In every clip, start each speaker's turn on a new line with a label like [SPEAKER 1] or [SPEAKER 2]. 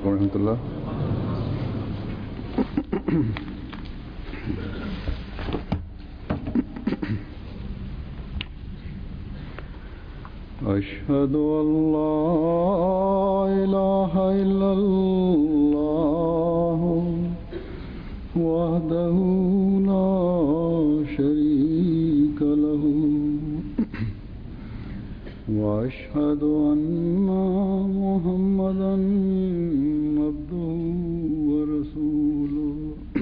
[SPEAKER 1] علیکم ورحمۃ اللہ. اشہد ان لا الہ الا اللہ وحدہ لا شریک لہ واشہد ان محمدا عبدہ ورسولہ.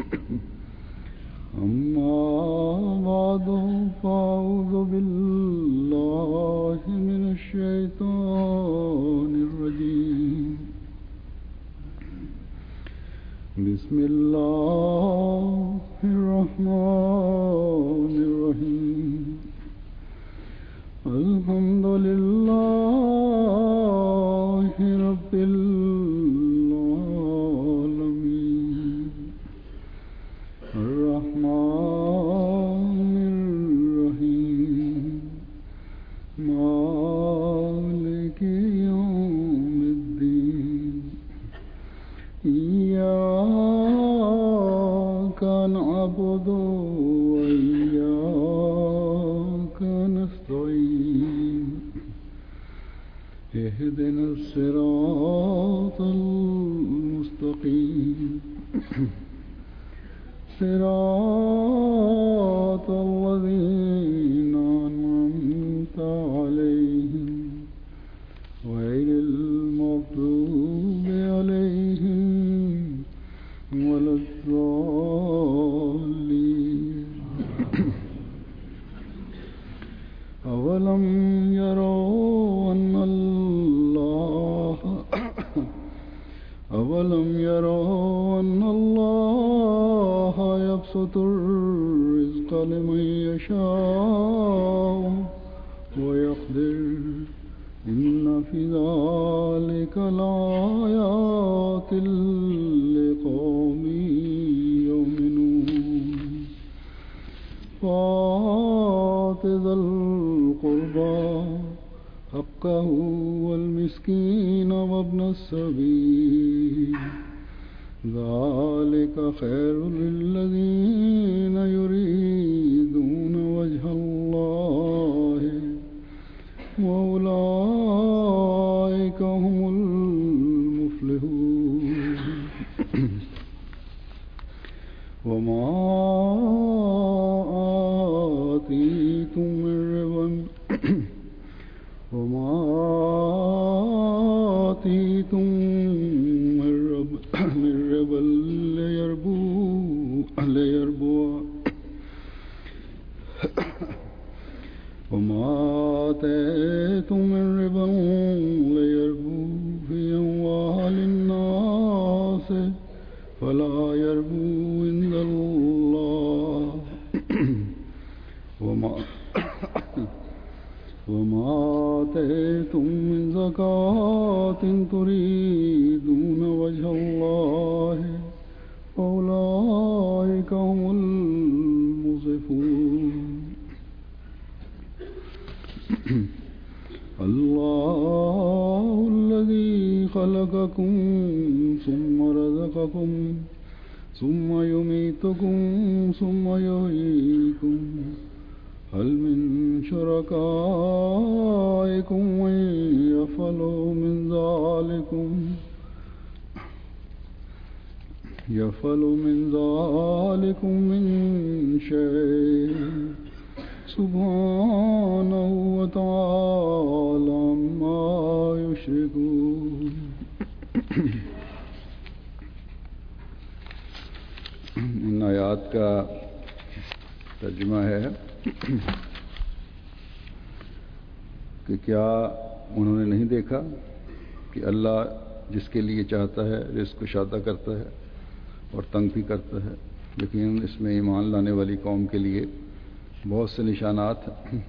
[SPEAKER 1] اما بعد فاعوذ باللہ من الشیطان الرجیم. بسم اللہ الرحمن الرحیم. الحمد للہ رب العالمین الرحمن الرحیم مالک یوم الدین. ایاک نعبد وإیاک نستعین. اهدنا الصراط المستقیم صراط الذین أنعمت علیہم غیر المغضوب علیہم ولا الضالین. اولم يروا ان اللہ يبسط الرزق لمن يشاء ويقدر ان في ذلك لآيات لقوم يؤمنون. فآت ذا القربى حقه والمسكين وابن السبيل ذلك خير للذين يريدون وجه الله وأولئك هم المفلحون. وما آتيتم من ربا ليربو وما آتيتم من ربا ليربو في أموال الناس فلا يربو عند الله. وما آتيتم من زكاة تريدون وجه الله فأولئك هم المضعفون. الله الذي خلقكم ثم رزقكم ثم يميتكم ثم يحييكم. هل من شركائكم من يفعل من ذلكم من شيء سبحانه وتعالى عما يشركون. ان آیات کا ترجمہ ہے کہ کیا انہوں نے نہیں دیکھا کہ اللہ جس کے لیے چاہتا ہے رزق کشادہ کرتا ہے اور تنگ بھی کرتا ہے. لیکن اس میں ایمان لانے والی قوم کے لیے بہت سے نشانات ہیں.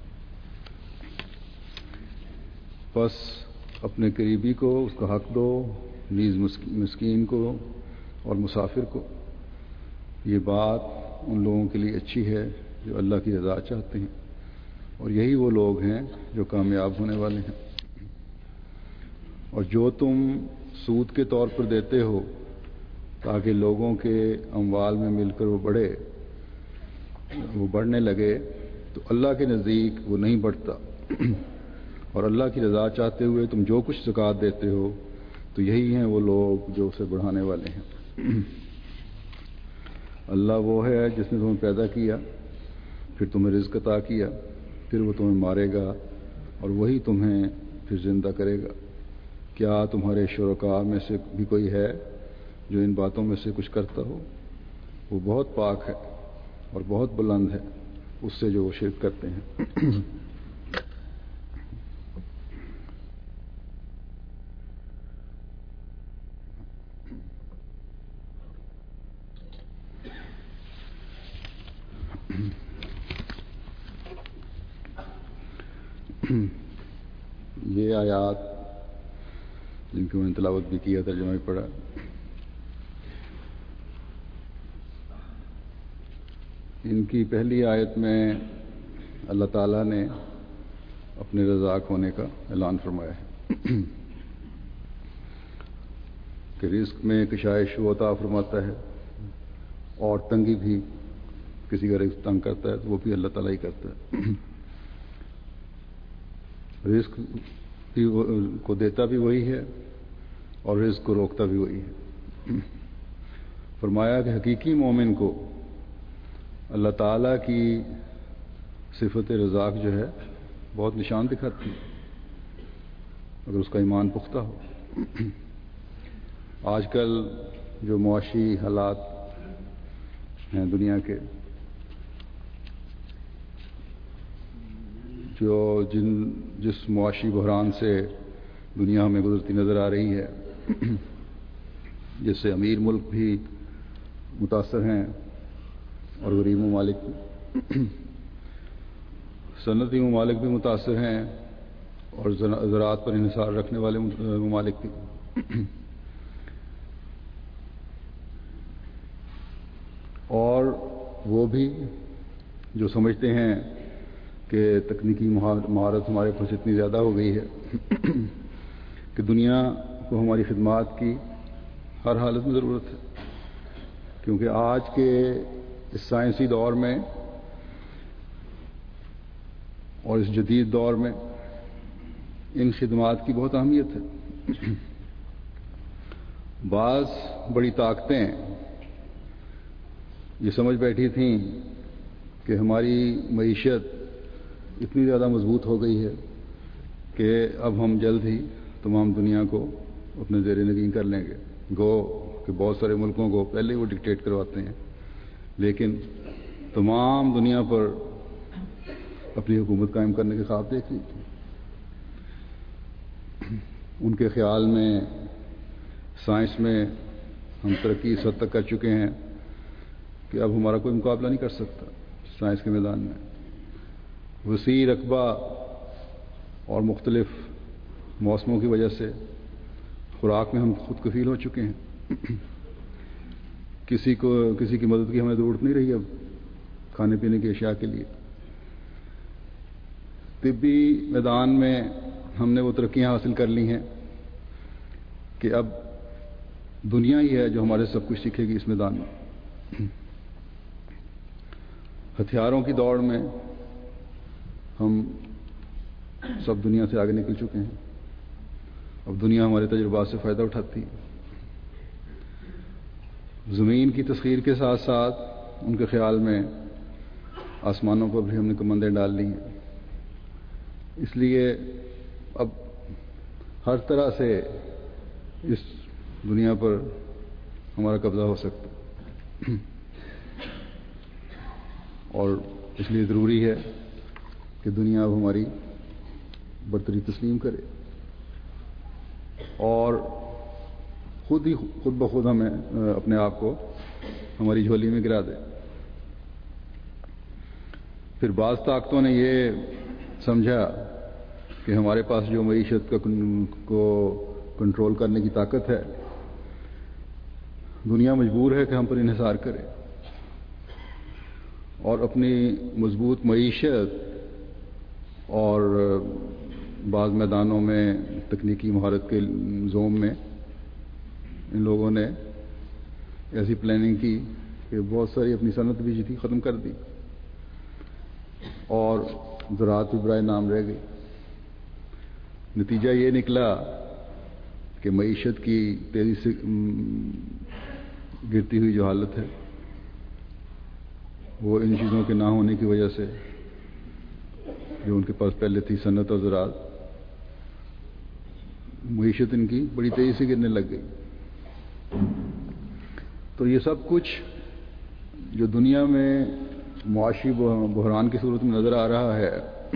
[SPEAKER 1] بس اپنے قریبی کو اس کا حق دو، نیز مسکین کو اور مسافر کو. یہ بات ان لوگوں کے لیے اچھی ہے جو اللہ کی رضا چاہتے ہیں، اور یہی وہ لوگ ہیں جو کامیاب ہونے والے ہیں. اور جو تم سود کے طور پر دیتے ہو تاکہ لوگوں کے اموال میں مل کر وہ بڑھنے لگے، تو اللہ کے نزدیک وہ نہیں بڑھتا، اور اللہ کی رضا چاہتے ہوئے تم جو کچھ زکوٰۃ دیتے ہو تو یہی ہیں وہ لوگ جو اسے بڑھانے والے ہیں۔ اللہ وہ ہے جس نے تمہیں پیدا کیا، پھر تمہیں رزق عطا کیا، پھر وہ تمہیں مارے گا اور وہی تمہیں پھر زندہ کرے گا۔ کیا تمہارے شرکاء میں سے بھی کوئی ہے جو ان باتوں میں سے کچھ کرتا ہو؟ وہ بہت پاک ہے اور بہت بلند ہے اس سے جو وہ شرک کرتے ہیں۔ یہ آیات جن کی میں نے تلاوت بھی کیا، ترجمہ بھی پڑھا، ان کی پہلی آیت میں اللہ تعالیٰ نے اپنے رزاق ہونے کا اعلان فرمایا ہے کہ رزق میں کشائش و عطا فرماتا ہے، اور تنگی بھی، کسی کا رزق تنگ کرتا ہے تو وہ بھی اللہ تعالیٰ ہی کرتا ہے۔ رزق کو دیتا بھی وہی ہے اور رزق کو روکتا بھی وہی ہے۔ فرمایا کہ حقیقی مومن کو اللہ تعالیٰ کی صفت رزاق جو ہے بہت نشان دکھاتی ہے اگر اس کا ایمان پختہ ہو۔ آج کل جو معاشی حالات ہیں دنیا کے، جس معاشی بحران سے دنیا ہمیں گزرتی نظر آ رہی ہے، جس سے امیر ملک بھی متاثر ہیں اور غریب ممالک بھی، صنعتی ممالک بھی متاثر ہیں اور زراعت پر انحصار رکھنے والے ممالک بھی، اور وہ بھی جو سمجھتے ہیں کہ تکنیکی مہارت ہمارے پاس اتنی زیادہ ہو گئی ہے کہ دنیا کو ہماری خدمات کی ہر حالت میں ضرورت ہے، کیونکہ آج کے اس سائنسی دور میں اور اس جدید دور میں ان خدمات کی بہت اہمیت ہے۔ بعض بڑی طاقتیں یہ سمجھ بیٹھی تھیں کہ ہماری معیشت اتنی زیادہ مضبوط ہو گئی ہے کہ اب ہم جلد ہی تمام دنیا کو اپنے زیر نگین کر لیں گے، گو کہ بہت سارے ملکوں کو پہلے وہ ڈکٹیٹ کرواتے ہیں، لیکن تمام دنیا پر اپنی حکومت قائم کرنے کے خواب دیکھ لی تھی۔ ان کے خیال میں سائنس میں ہم ترقی اس حد تک کر چکے ہیں کہ اب ہمارا کوئی مقابلہ نہیں کر سکتا سائنس کے میدان میں۔ وسیع رقبہ اور مختلف موسموں کی وجہ سے خوراک میں ہم خود کفیل ہو چکے ہیں، کسی کی مدد کی ہمیں ضرورت نہیں رہی اب کھانے پینے کی اشیاء کے لیے۔ طبی میدان میں ہم نے وہ ترقیاں حاصل کر لی ہیں کہ اب دنیا ہی ہے جو ہمارے سب کچھ سیکھے گی اس میدان میں۔ ہتھیاروں کی دوڑ میں ہم سب دنیا سے آگے نکل چکے ہیں، اب دنیا ہمارے تجربات سے فائدہ اٹھاتی ہے۔ زمین کی تسخیر کے ساتھ ساتھ ان کے خیال میں آسمانوں پر بھی ہم نے کمندیں ڈال لی ہیں، اس لیے اب ہر طرح سے اس دنیا پر ہمارا قبضہ ہو سکتا ہے، اور اس لیے ضروری ہے کہ دنیا اب ہماری برتری تسلیم کرے اور خود بخود ہمیں اپنے آپ کو ہماری جھولی میں گرا دے۔ پھر بعض طاقتوں نے یہ سمجھا کہ ہمارے پاس جو معیشت کو کنٹرول کرنے کی طاقت ہے، دنیا مجبور ہے کہ ہم پر انحصار کرے اور اپنی مضبوط معیشت اور بعض میدانوں میں تکنیکی مہارت کے زوم میں ان لوگوں نے ایسی پلاننگ کی کہ بہت ساری اپنی صنعت بھی تھی ختم کر دی اور زراعت بھی برائے نام رہ گئی. نتیجہ یہ نکلا کہ معیشت کی تیزی سے گرتی ہوئی جو حالت ہے وہ ان چیزوں کے نہ ہونے کی وجہ سے جو ان کے پاس پہلے تھی صنعت اور زراعت، معیشت ان کی بڑی تیزی سے گرنے لگ گئی. تو یہ سب کچھ جو دنیا میں معاشی بحران کی صورت میں نظر آ رہا ہے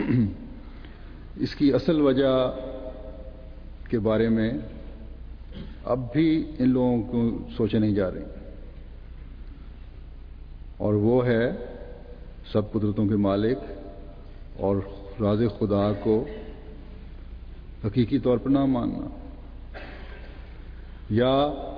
[SPEAKER 1] اس کی اصل وجہ کے بارے میں اب بھی ان لوگوں کو سوچے نہیں جا رہے، اور وہ ہے سب قدرتوں کے مالک اور رازق خدا کو حقیقی طور پر نہ ماننا یا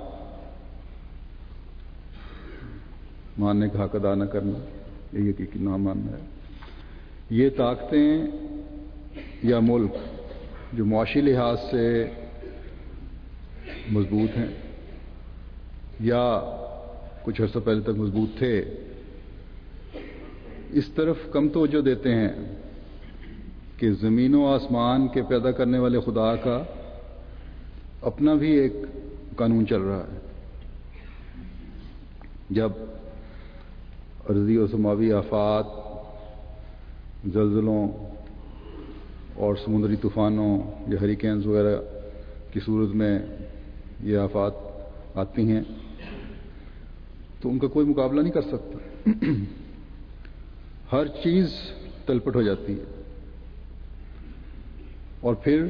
[SPEAKER 1] ماننے کا حق ادا نہ کرنا، یہ حقیقی نہ ماننا ہے. یہ طاقتیں یا ملک جو معاشی لحاظ سے مضبوط ہیں یا کچھ عرصہ پہلے تک مضبوط تھے، اس طرف کم توجہ دیتے ہیں کہ زمین و آسمان کے پیدا کرنے والے خدا کا اپنا بھی ایک قانون چل رہا ہے. جب ارضی و سماوی آفات، زلزلوں اور سمندری طوفانوں یا ہریکینز وغیرہ کی صورت میں یہ آفات آتی ہیں تو ان کا کوئی مقابلہ نہیں کر سکتا. ہر چیز تلپٹ ہو جاتی ہے، اور پھر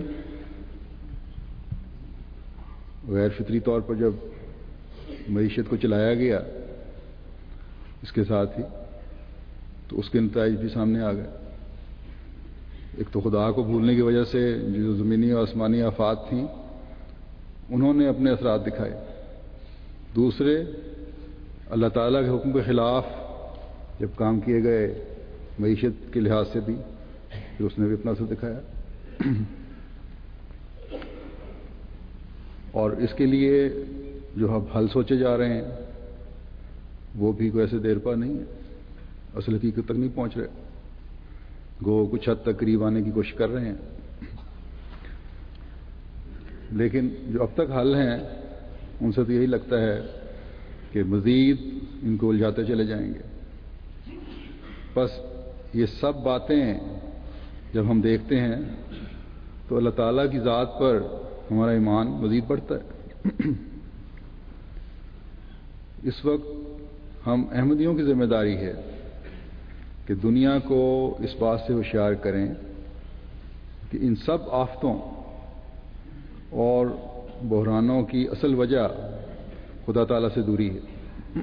[SPEAKER 1] غیر فطری طور پر جب معیشت کو چلایا گیا اس کے ساتھ ہی تو اس کے نتائج بھی سامنے آ گئے. ایک تو خدا کو بھولنے کی وجہ سے جو زمینی اور آسمانی آفات تھیں انہوں نے اپنے اثرات دکھائے. دوسرے اللہ تعالیٰ کے حکم کے خلاف جب کام کیے گئے معیشت کے لحاظ سے بھی پھر اس نے بھی اپنا اثر دکھایا. اور اس کے لیے جو اب حل سوچے جا رہے ہیں وہ بھی کوئی ایسے دیر پا نہیں ہے، اصل حقیقت تک نہیں پہنچ رہے، گو کچھ حد تک قریب آنے کی کوشش کر رہے ہیں. لیکن جو اب تک حل ہیں ان سے تو یہی لگتا ہے کہ مزید ان کو الجھاتے چلے جائیں گے. بس یہ سب باتیں جب ہم دیکھتے ہیں تو اللہ تعالیٰ کی ذات پر ہمارا ایمان مزید بڑھتا ہے. اس وقت ہم احمدیوں کی ذمہ داری ہے کہ دنیا کو اس بات سے ہوشیار کریں کہ ان سب آفتوں اور بحرانوں کی اصل وجہ خدا تعالیٰ سے دوری ہے.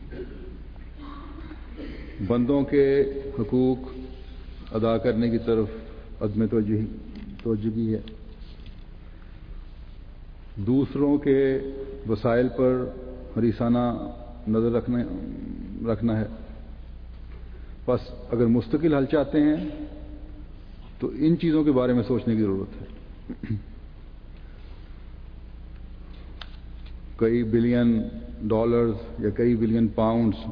[SPEAKER 1] بندوں کے حقوق ادا کرنے کی طرف عدم توجہی ہے، دوسروں کے وسائل پر حریصانہ نظر رکھنا ہے. بس اگر مستقل حل چاہتے ہیں تو ان چیزوں کے بارے میں سوچنے کی ضرورت ہے. کئی بلین ڈالرز یا کئی بلین پاؤنڈز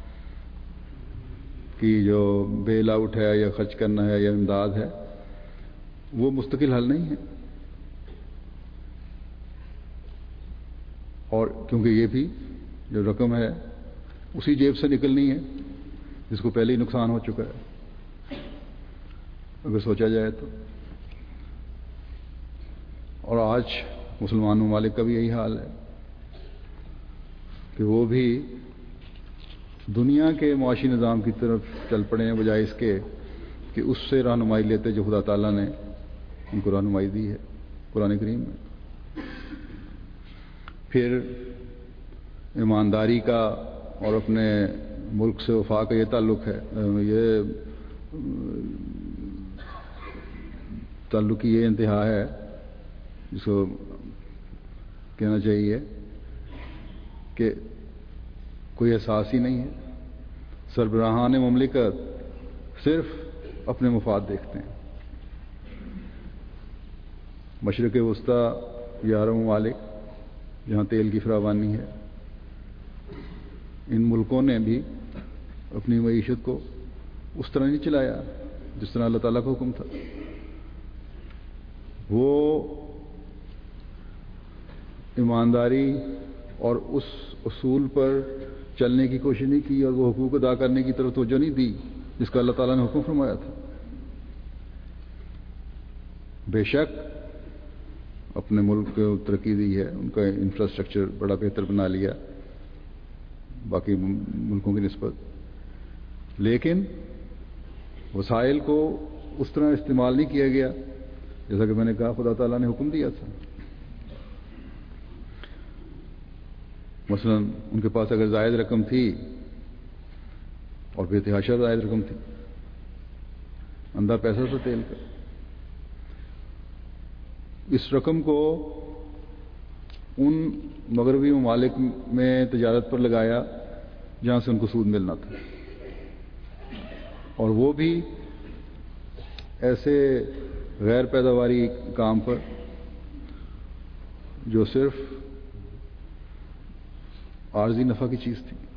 [SPEAKER 1] کی جو بیل آؤٹ ہے یا خرچ کرنا ہے یا امداد ہے وہ مستقل حل نہیں ہے. اور کیونکہ یہ بھی جو رقم ہے اسی جیب سے نکلنی ہے جس کو پہلے ہی نقصان ہو چکا ہے اگر سوچا جائے تو. اور آج مسلمان ممالک کا بھی یہی حال ہے کہ وہ بھی دنیا کے معاشی نظام کی طرف چل پڑے ہیں بجائے اس کے کہ اس سے رہنمائی لیتے جو خدا تعالیٰ نے ان کو رہنمائی دی ہے قرآن کریم میں. پھر ایمانداری کا اور اپنے ملک سے وفا کا یہ تعلق ہے، یہ تعلق کی یہ انتہا ہے جس کو کہنا چاہیے کہ کوئی احساس ہی نہیں ہے. سربراہان مملکت صرف اپنے مفاد دیکھتے ہیں. مشرق وسطیٰ 11 ممالک جہاں تیل کی فراوانی ہے، ان ملکوں نے بھی اپنی معیشت کو اس طرح نہیں چلایا جس طرح اللہ تعالیٰ کا حکم تھا. وہ ایمانداری اور اس اصول پر چلنے کی کوشش نہیں کی، اور وہ حقوق ادا کرنے کی طرف توجہ نہیں دی جس کا اللہ تعالیٰ نے حکم فرمایا تھا. بے شک اپنے ملک کو ترقی دی ہے، ان کا انفراسٹرکچر بڑا بہتر بنا لیا باقی ملکوں کی نسبت، لیکن وسائل کو اس طرح استعمال نہیں کیا گیا جیسا کہ میں نے کہا خدا تعالیٰ نے حکم دیا تھا. مثلا ان کے پاس اگر زائد رقم تھی اور بے تحاشا زائد رقم تھی، اندھا پیسہ تھا تیل کا، اس رقم کو ان مغربی ممالک میں تجارت پر لگایا جہاں سے ان کو سود ملنا تھا، اور وہ بھی ایسے غیر پیداواری کام پر جو صرف عارضی نفع کی چیز تھی.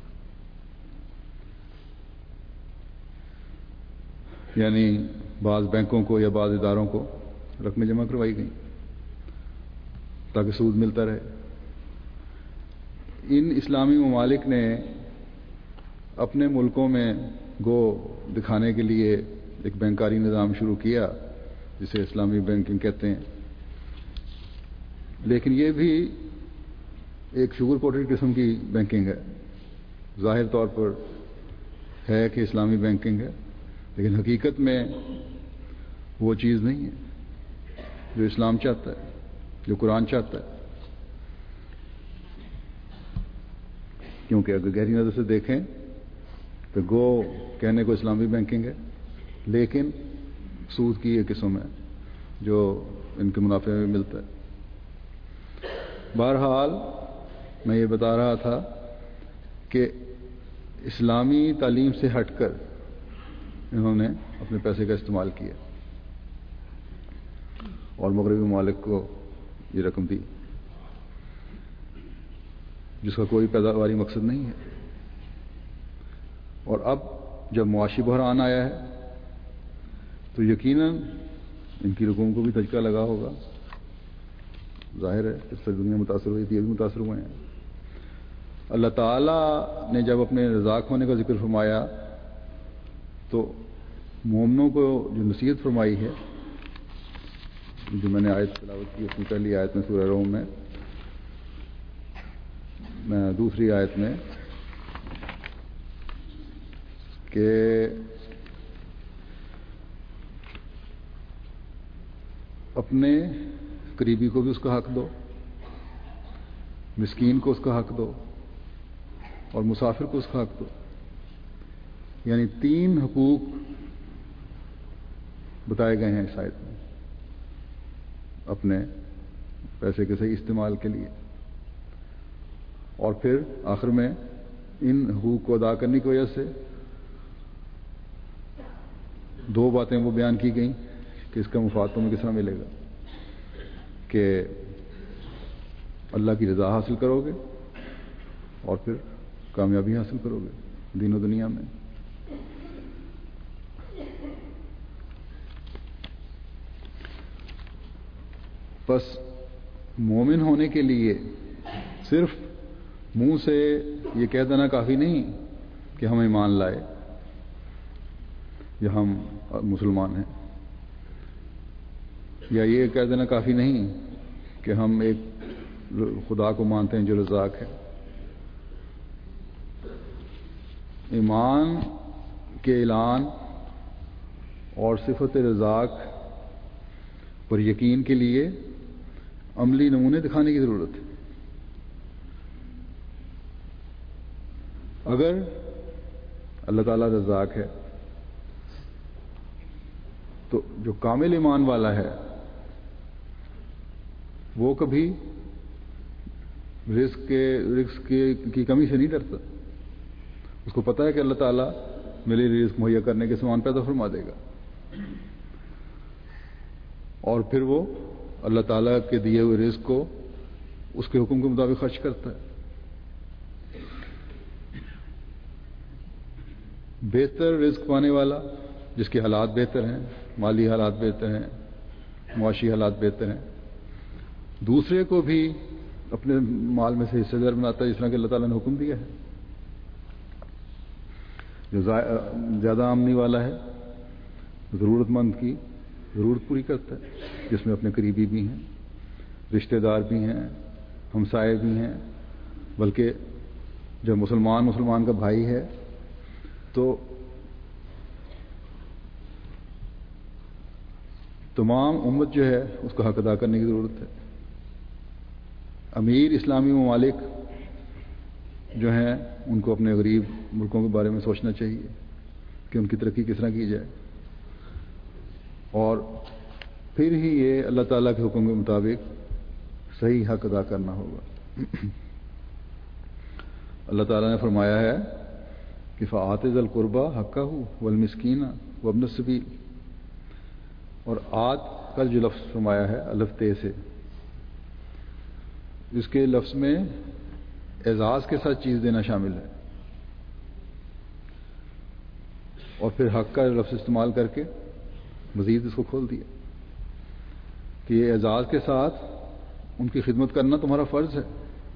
[SPEAKER 1] یعنی بعض بینکوں کو یا بعض اداروں کو رقمیں جمع کروائی گئیں تاکہ سود ملتا رہے. ان اسلامی ممالک نے اپنے ملکوں میں گو دکھانے کے لیے ایک بینکاری نظام شروع کیا جسے اسلامی بینکنگ کہتے ہیں، لیکن یہ بھی ایک شوگر کوٹڈ قسم کی بینکنگ ہے. ظاہر طور پر ہے کہ اسلامی بینکنگ ہے، لیکن حقیقت میں وہ چیز نہیں ہے جو اسلام چاہتا ہے، جو قرآن چاہتا ہے. کیونکہ اگر گہری نظر سے دیکھیں تو گو کہنے کو اسلامی بینکنگ ہے، لیکن سود کی ایک قسم ہے جو ان کے منافع میں ملتا ہے. بہرحال میں یہ بتا رہا تھا کہ اسلامی تعلیم سے ہٹ کر انہوں نے اپنے پیسے کا استعمال کیا اور مغربی ممالک کو یہ رقم دی جس کا کوئی پیداواری مقصد نہیں ہے. اور اب جب معاشی بحران آیا ہے تو یقیناً ان کی رقوم کو بھی دھچکا لگا ہوگا. ظاہر ہے اس سے دنیا متاثر ہوئی تھی، یہ بھی متاثر ہوئے ہیں. اللہ تعالیٰ نے جب اپنے رزاق ہونے کا ذکر فرمایا تو مومنوں کو جو نصیحت فرمائی ہے، جو میں نے آیت تلاوت کی، اس میں پہلی آیت میں سورہ روم میں، دوسری آیت میں کہ اپنے قریبی کو بھی اس کا حق دو، مسکین کو اس کا حق دو، اور مسافر کو اس کا حق دو. یعنی 3 حقوق بتائے گئے ہیں اس آیت میں اپنے پیسے کے صحیح استعمال کے لیے. اور پھر آخر میں ان حقوق کو ادا کرنے کی وجہ سے 2 باتیں وہ بیان کی گئیں کہ اس کا مفاد تمہیں کس طرح ملے گا، کہ اللہ کی رضا حاصل کرو گے اور پھر کامیابی حاصل کرو گے دین و دنیا میں. بس مومن ہونے کے لیے صرف منہ سے یہ کہہ دینا کافی نہیں کہ ہم ایمان لائے یا ہم مسلمان ہیں، یا یہ کہہ دینا کافی نہیں کہ ہم ایک خدا کو مانتے ہیں جو رزاق ہے. ایمان کے اعلان اور صفت رزاق پر یقین کے لیے عملی نمونے دکھانے کی ضرورت ہے. اگر اللہ تعالیٰ رزاق ہے تو جو کامل ایمان والا ہے وہ کبھی رزق کی کمی سے نہیں ڈرتا. اس کو پتہ ہے کہ اللہ تعالیٰ میرے لیے رزق مہیا کرنے کے سامان پیدا فرما دے گا، اور پھر وہ اللہ تعالیٰ کے دیے ہوئے رزق کو اس کے حکم کے مطابق خرچ کرتا ہے. بہتر رزق پانے والا جس کے حالات بہتر ہیں، مالی حالات بہتر ہیں، معاشی حالات بہتر ہیں، دوسرے کو بھی اپنے مال میں سے حصے دار بناتا ہے جس طرح کہ اللہ تعالیٰ نے حکم دیا ہے. جو زیادہ آمدنی والا ہے ضرورت مند کی ضرورت پوری کرتا ہے، جس میں اپنے قریبی بھی ہیں، رشتہ دار بھی ہیں، ہمسائے بھی ہیں، بلکہ جب مسلمان کا بھائی ہے تو تمام امت جو ہے اس کا حق ادا کرنے کی ضرورت ہے. امیر اسلامی ممالک جو ہیں ان کو اپنے غریب ملکوں کے بارے میں سوچنا چاہیے کہ ان کی ترقی کس طرح کی جائے، اور پھر ہی یہ اللہ تعالیٰ کے حکم کے مطابق صحیح حق ادا کرنا ہوگا. اللہ تعالیٰ نے فرمایا ہے کہ فآت ذی القربى حقہ والمسکین وابن السبیل، اور آت کا جو لفظ فرمایا ہے الف تے سے، اس کے لفظ میں اعزاز کے ساتھ چیز دینا شامل ہے، اور پھر حق کا لفظ استعمال کر کے مزید اس کو کھول دیا کہ یہ اعزاز کے ساتھ ان کی خدمت کرنا تمہارا فرض ہے.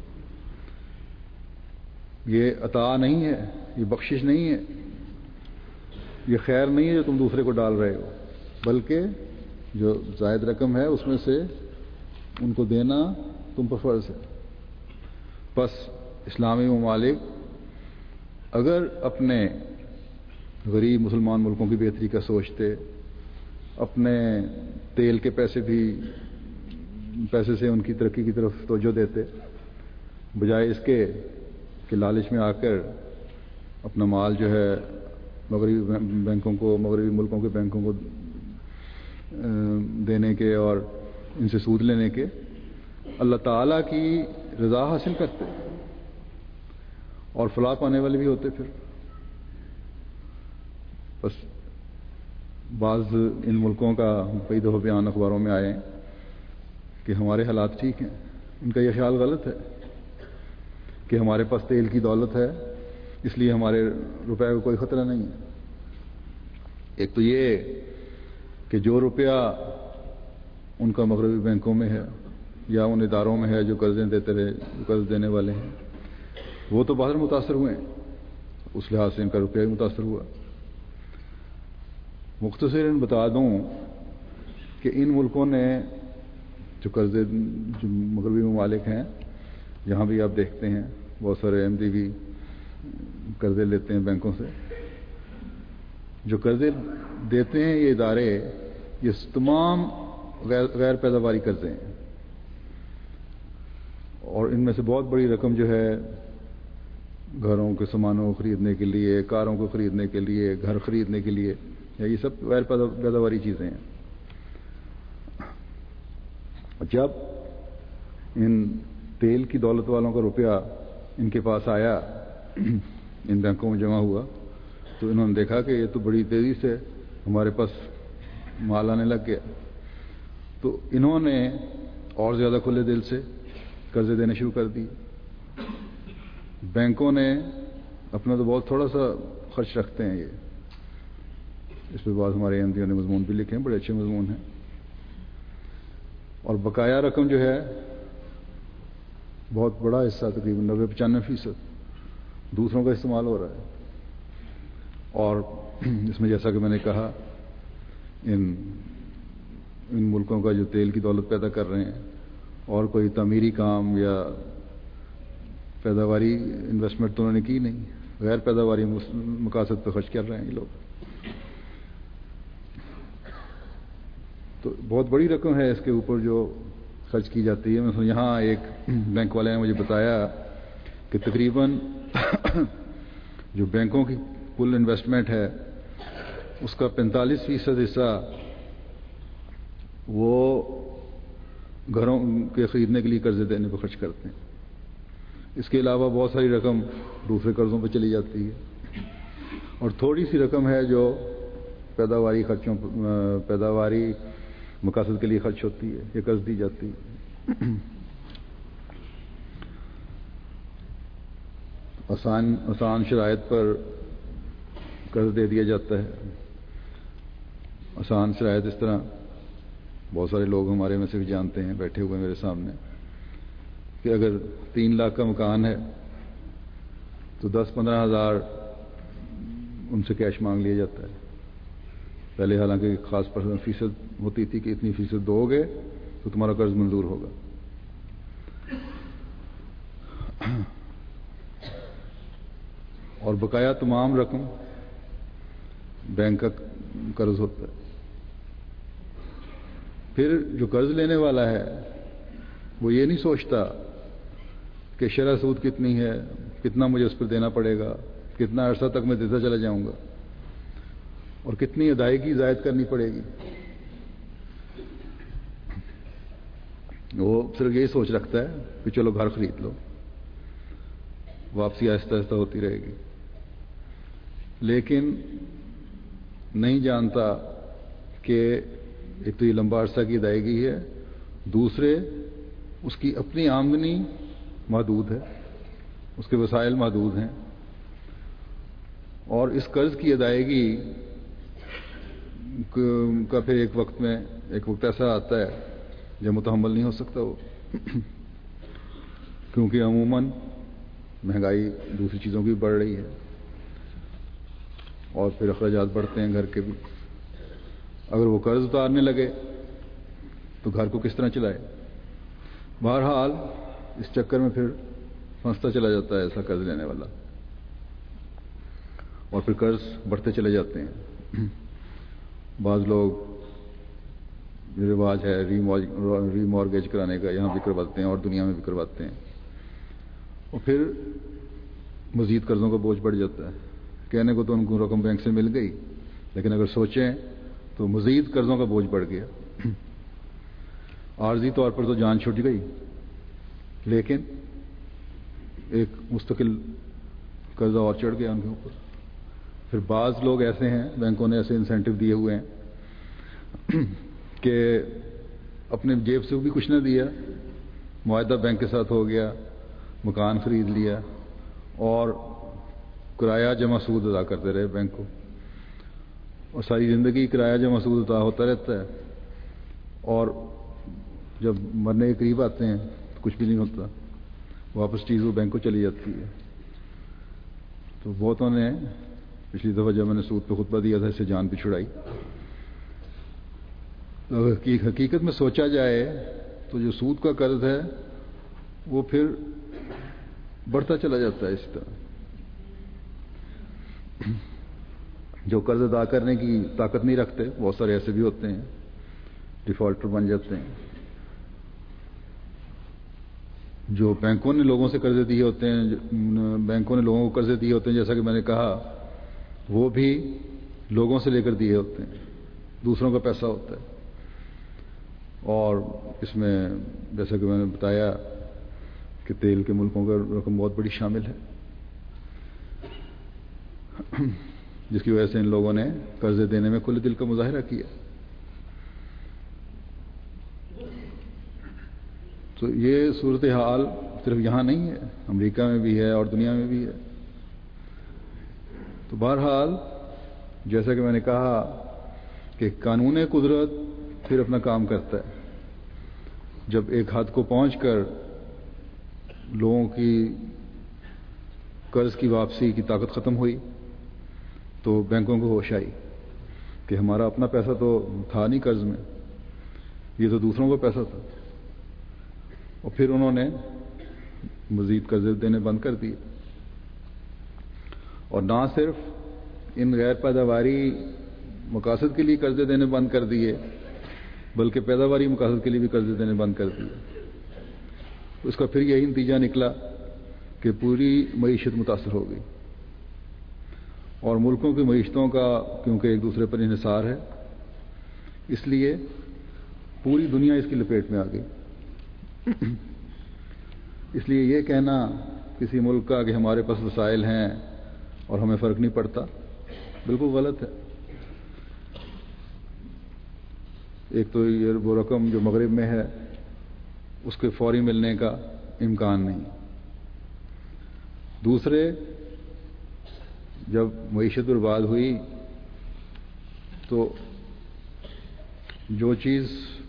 [SPEAKER 1] یہ عطا نہیں ہے، یہ بخشش نہیں ہے، یہ خیر نہیں ہے جو تم دوسرے کو ڈال رہے ہو، بلکہ جو زائد رقم ہے اس میں سے ان کو دینا تم پر فرض ہے. بس اسلامی ممالک اگر اپنے غریب مسلمان ملکوں کی بہتری کا سوچتے، اپنے تیل کے پیسے سے ان کی ترقی کی طرف توجہ دیتے، بجائے اس کے کہ لالچ میں آ کر اپنا مال جو ہے مغربی ملکوں کے بینکوں کو دینے کے اور ان سے سود لینے کے، اللہ تعالیٰ کی رضا حاصل کرتے اور فلاح پانے والے بھی ہوتے. پھر بس بعض ان ملکوں کا کئی دفعہ بیان اخباروں میں آئے کہ ہمارے حالات ٹھیک ہیں. ان کا یہ خیال غلط ہے کہ ہمارے پاس تیل کی دولت ہے اس لیے ہمارے روپے کو کوئی خطرہ نہیں ہے. ایک تو یہ کہ جو روپیہ ان کا مغربی بینکوں میں ہے یا ان اداروں میں ہے جو قرضیں دیتے رہے، جو قرض دینے والے ہیں، وہ تو باہر متاثر ہوئے ہیں، اس لحاظ سے ان کا روپیہ بھی متاثر ہوا. مختصراً بتا دوں کہ ان ملکوں نے جو مغربی ممالک ہیں، جہاں بھی آپ دیکھتے ہیں بہت سارے احمدی بھی قرضے لیتے ہیں بینکوں سے. جو قرضے دیتے ہیں یہ ادارے، یہ تمام غیر پیداواری قرضے ہیں، اور ان میں سے بہت بڑی رقم جو ہے گھروں کے سامانوں کو خریدنے کے لیے، کاروں کو خریدنے کے لیے، گھر خریدنے کے لیے، یہ سب غیر پیداواری چیزیں ہیں. جب ان تیل کی دولت والوں کا روپیہ ان کے پاس آیا، ان بینکوں میں جمع ہوا، تو انہوں نے دیکھا کہ یہ تو بڑی تیزی سے ہمارے پاس مال آنے لگ گیا. تو انہوں نے اور زیادہ کھلے دل سے قرضے دینے شروع کر دی. بینکوں نے اپنا تو بہت تھوڑا سا خرچ رکھتے ہیں، یہ اس پہ بعد ہمارے احمدیوں نے مضمون بھی لکھے ہیں، بڑے اچھے مضمون ہیں. اور بقایا رقم جو ہے بہت بڑا حصہ، تقریباً 90-95% دوسروں کا استعمال ہو رہا ہے. اور اس میں جیسا کہ میں نے کہا ان ملکوں کا جو تیل کی دولت پیدا کر رہے ہیں اور کوئی تعمیری کام یا پیداواری انویسٹمنٹ تو انہوں نے کی نہیں، غیر پیداواری مقاصد پہ خرچ کر رہے ہیں یہ لوگ. تو بہت بڑی رقم ہے اس کے اوپر جو خرچ کی جاتی ہے. مثلا یہاں ایک بینک والے نے مجھے بتایا کہ تقریباً جو بینکوں کی کل انویسٹمنٹ ہے اس کا 45% حصہ وہ گھروں کے خریدنے کے لیے قرضے دینے پہ خرچ کرتے ہیں. اس کے علاوہ بہت ساری رقم دوسرے قرضوں پہ چلی جاتی ہے، اور تھوڑی سی رقم ہے جو پیداواری مقاصد کے لیے خرچ ہوتی ہے، یہ قرض دی جاتی ہے. آسان شرائط پر قرض دے دیا جاتا ہے. آسان شرائط اس طرح بہت سارے لوگ ہمارے میں سے بھی جانتے ہیں, بیٹھے ہوئے میرے سامنے, کہ اگر 3 لاکھ کا مکان ہے تو 10-15 ہزار ان سے کیش مانگ لیا جاتا ہے. پہلے حالانکہ ایک خاص فیصد ہوتی تھی کہ اتنی فیصد دو گے تو تمہارا قرض منظور ہوگا. اور بقایا تمام رقم بینک کا قرض ہوتا ہے. پھر جو قرض لینے والا ہے وہ یہ نہیں سوچتا کہ شرح سود کتنی ہے, کتنا مجھے اس پر دینا پڑے گا, کتنا عرصہ تک میں دیتا چلا جاؤں گا, اور کتنی ادائیگی زائد کرنی پڑے گی. وہ صرف یہی سوچ رکھتا ہے کہ چلو گھر خرید لو, واپسی آہستہ آہستہ ہوتی رہے گی. لیکن نہیں جانتا کہ ایک تو یہ لمبا عرصہ کی ادائیگی ہے, دوسرے اس کی اپنی آمدنی محدود ہے, اس کے وسائل محدود ہیں, اور اس قرض کی ادائیگی کا پھر ایک وقت ایسا آتا ہے جو متحمل نہیں ہو سکتا وہ, کیونکہ عموماً مہنگائی دوسری چیزوں کی بڑھ رہی ہے اور پھر اخراجات بڑھتے ہیں گھر کے بھی. اگر وہ قرض اتارنے لگے تو گھر کو کس طرح چلائے؟ بہرحال اس چکر میں پھر پھنستا چلا جاتا ہے ایسا قرض لینے والا, اور پھر قرض بڑھتے چلے جاتے ہیں. بعض لوگ رواج ہے ری مارگیج کرانے کا, یہاں بھی کرواتے ہیں اور دنیا میں بھی کرواتے ہیں, اور پھر مزید قرضوں کا بوجھ بڑھ جاتا ہے. کہنے کو تو ان کو رقم بینک سے مل گئی, لیکن اگر سوچیں تو مزید قرضوں کا بوجھ بڑھ گیا. عارضی طور پر تو جان چھوٹ گئی, لیکن ایک مستقل قرضہ اور چڑھ گیا ان کے اوپر. پھر بعض لوگ ایسے ہیں, بینکوں نے ایسے انسینٹو دیے ہوئے ہیں کہ اپنے جیب سے بھی کچھ نہ دیا, معاہدہ بینک کے ساتھ ہو گیا, مکان خرید لیا اور کرایہ جمع سود ادا کرتے رہے بینک کو, اور ساری زندگی کرایہ جمع سود ادا ہوتا رہتا ہے, اور جب مرنے کے قریب آتے ہیں تو کچھ بھی نہیں ہوتا, واپس چیز وہ بینک کو چلی جاتی ہے. تو بہتوں نے پچھلی دفعہ جب میں نے سود پہ خطبہ دیا تھا اس سے جان بھی چھڑائی. حقیقت میں سوچا جائے تو جو سود کا قرض ہے وہ پھر بڑھتا چلا جاتا ہے اسی طرح. جو قرض ادا کرنے کی طاقت نہیں رکھتے, بہت سارے ایسے بھی ہوتے ہیں, ڈیفالٹر بن جاتے ہیں. جو بینکوں نے لوگوں سے قرضے دیے ہوتے ہیں, بینکوں نے لوگوں کو قرضے دیے ہوتے ہیں, جیسا کہ میں نے کہا, وہ بھی لوگوں سے لے کر دیے ہوتے ہیں, دوسروں کا پیسہ ہوتا ہے. اور اس میں جیسا کہ میں نے بتایا کہ تیل کے ملکوں کا رقم بہت بڑی شامل ہے, جس کی وجہ سے ان لوگوں نے قرضے دینے میں کھلے دل کا مظاہرہ کیا. تو یہ صورتحال صرف یہاں نہیں ہے, امریکہ میں بھی ہے اور دنیا میں بھی ہے. تو بہرحال جیسا کہ میں نے کہا کہ قانون قدرت پھر اپنا کام کرتا ہے. جب ایک حد کو پہنچ کر لوگوں کی قرض کی واپسی کی طاقت ختم ہوئی تو بینکوں کو ہوش آئی کہ ہمارا اپنا پیسہ تو تھا نہیں قرض میں, یہ تو دوسروں کا پیسہ تھا. اور پھر انہوں نے مزید قرضے دینے بند کر دیے, اور نہ صرف ان غیر پیداواری مقاصد کے لیے قرضے دینے بند کر دیے, بلکہ پیداواری مقاصد کے لیے بھی قرضے دینے بند کر دیے. اس کا پھر یہی نتیجہ نکلا کہ پوری معیشت متاثر ہو گئی, اور ملکوں کی معیشتوں کا کیونکہ ایک دوسرے پر انحصار ہے, اس لیے پوری دنیا اس کی لپیٹ میں آ گئی. اس لیے یہ کہنا کسی ملک کا کہ ہمارے پاس وسائل ہیں اور ہمیں فرق نہیں پڑتا, بالکل غلط ہے. ایک تو یہ وہ رقم جو مغرب میں ہے اس کے فوری ملنے کا امکان نہیں, دوسرے، جب معیشت برباد ہوئی تو جو چیز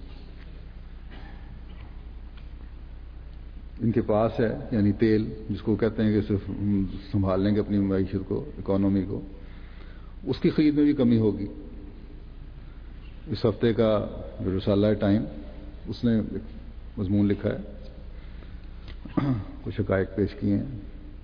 [SPEAKER 1] ان کے پاس ہے، یعنی تیل، جس کو کہتے ہیں کہ صرف سنبھال لیں گے اپنی معیشت کو، اکانومی کو، اس کی خرید میں بھی کمی ہوگی۔ اس ہفتے کا جو رسالہ ٹائم، اس نے مضمون لکھا ہے، کچھ حقائق پیش کیے ہیں۔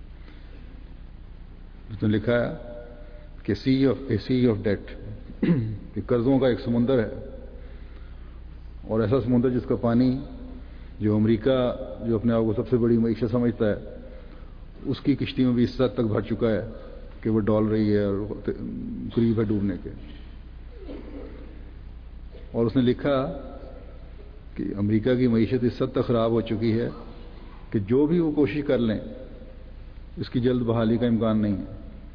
[SPEAKER 1] اس نے لکھا ہے کہ سی آف ڈیٹ، کہ قرضوں کا ایک سمندر ہے، اور ایسا سمندر جس کا پانی، جو امریکہ جو اپنے آپ کو سب سے بڑی معیشت سمجھتا ہے، اس کی کشتی میں بھی اس حد تک بھر چکا ہے کہ وہ ڈول رہی ہے اور قریب ہے ڈوبنے کے۔ اور اس نے لکھا کہ امریکہ کی معیشت اس حد تک خراب ہو چکی ہے کہ جو بھی وہ کوشش کر لیں اس کی جلد بحالی کا امکان نہیں ہے۔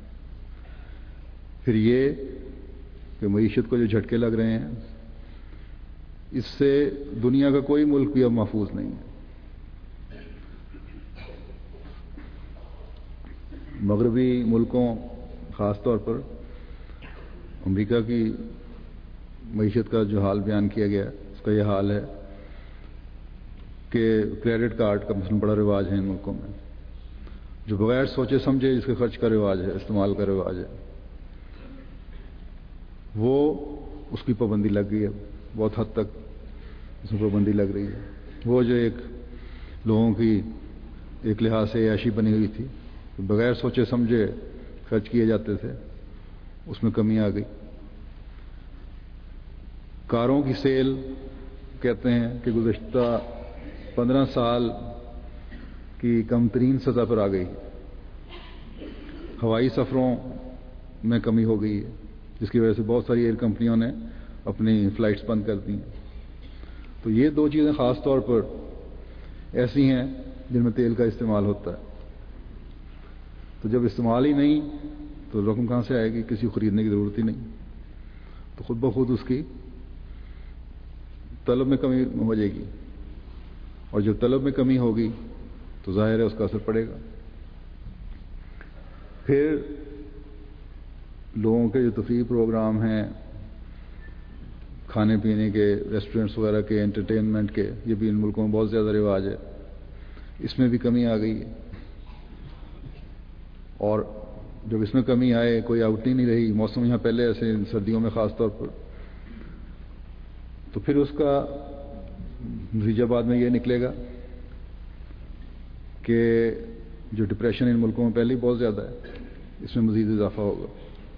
[SPEAKER 1] پھر یہ کہ معیشت کو جو جھٹکے لگ رہے ہیں، اس سے دنیا کا کوئی ملک بھی اب محفوظ نہیں ہے۔ مغربی ملکوں، خاص طور پر امریکہ کی معیشت کا جو حال بیان کیا گیا، اس کا یہ حال ہے کہ کریڈٹ کارڈ کا مثلاً بڑا رواج ہے ان ملکوں میں، جو بغیر سوچے سمجھے جس کے خرچ کا رواج ہے، استعمال کا رواج ہے، وہ اس کی پابندی لگ گئی ہے، بہت حد تک اس میں پابندی لگ رہی ہے۔ وہ جو ایک لوگوں کی ایک لحاظ سے عیاشی بنی ہوئی تھی، بغیر سوچے سمجھے خرچ کیے جاتے تھے، اس میں کمی آ گئی۔ کاروں کی سیل کہتے ہیں کہ گزشتہ 15 سال کی کم ترین سطح پر آ گئی۔ ہوائی سفروں میں کمی ہو گئی ہے، جس کی وجہ سے بہت ساری ایئر کمپنیوں نے اپنی فلائٹس بند کر دی ہیں۔ تو یہ دو چیزیں خاص طور پر ایسی ہیں جن میں تیل کا استعمال ہوتا ہے۔ تو جب استعمال ہی نہیں تو رقم کہاں سے آئے گی؟ کسی کو خریدنے کی ضرورت ہی نہیں، تو خود بخود اس کی طلب میں کمی ہو جائے گی، اور جب طلب میں کمی ہوگی تو ظاہر ہے اس کا اثر پڑے گا۔ پھر لوگوں کے جو تفریح پروگرام ہیں، کھانے پینے کے، ریسٹورینٹس وغیرہ کے، انٹرٹینمنٹ کے، یہ بھی ان ملکوں میں بہت زیادہ رواج ہے، اس میں بھی کمی آ گئی ہے۔ اور جب اس میں کمی آئے، کوئی آؤٹ نہیں رہی، موسم یہاں پہلے ایسے سردیوں میں خاص طور پر، تو پھر اس کا نتیجہ بعد میں یہ نکلے گا کہ جو ڈپریشن ان ملکوں میں پہلے ہی بہت زیادہ ہے، اس میں مزید اضافہ ہوگا۔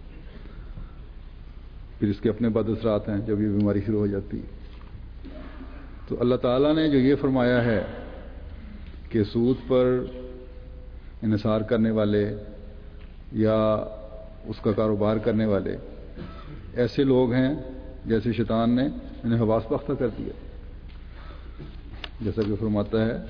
[SPEAKER 1] پھر اس کے اپنے بد اثرات ہیں جب یہ بیماری شروع ہو جاتی ہے۔ تو اللہ تعالیٰ نے جو یہ فرمایا ہے کہ سود پر انحصار کرنے والے یا اس کا کاروبار کرنے والے ایسے لوگ ہیں جیسے شیطان نے انہیں حواس پختہ کر دیا، جیسا کہ فرماتا ہے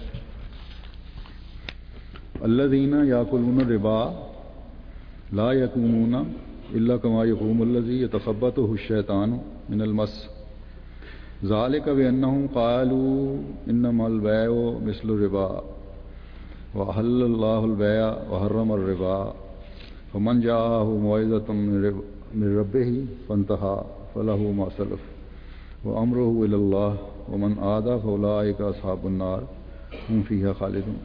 [SPEAKER 1] الذین یاکلون الربا لا یقومون الا کما یقوم الذی یتخبطہ الشیطان من المس ذلک بانہم قالوا انما البیع مثل الربا وأحل اللہ البیع وحرم الربا فمن جاءہ موعظۃ من ربہ فانتہی فلہ ما سلف وامرہ الی اللہ ومن عاد فاولئک اصحاب النار ہم فیہا خالدون۔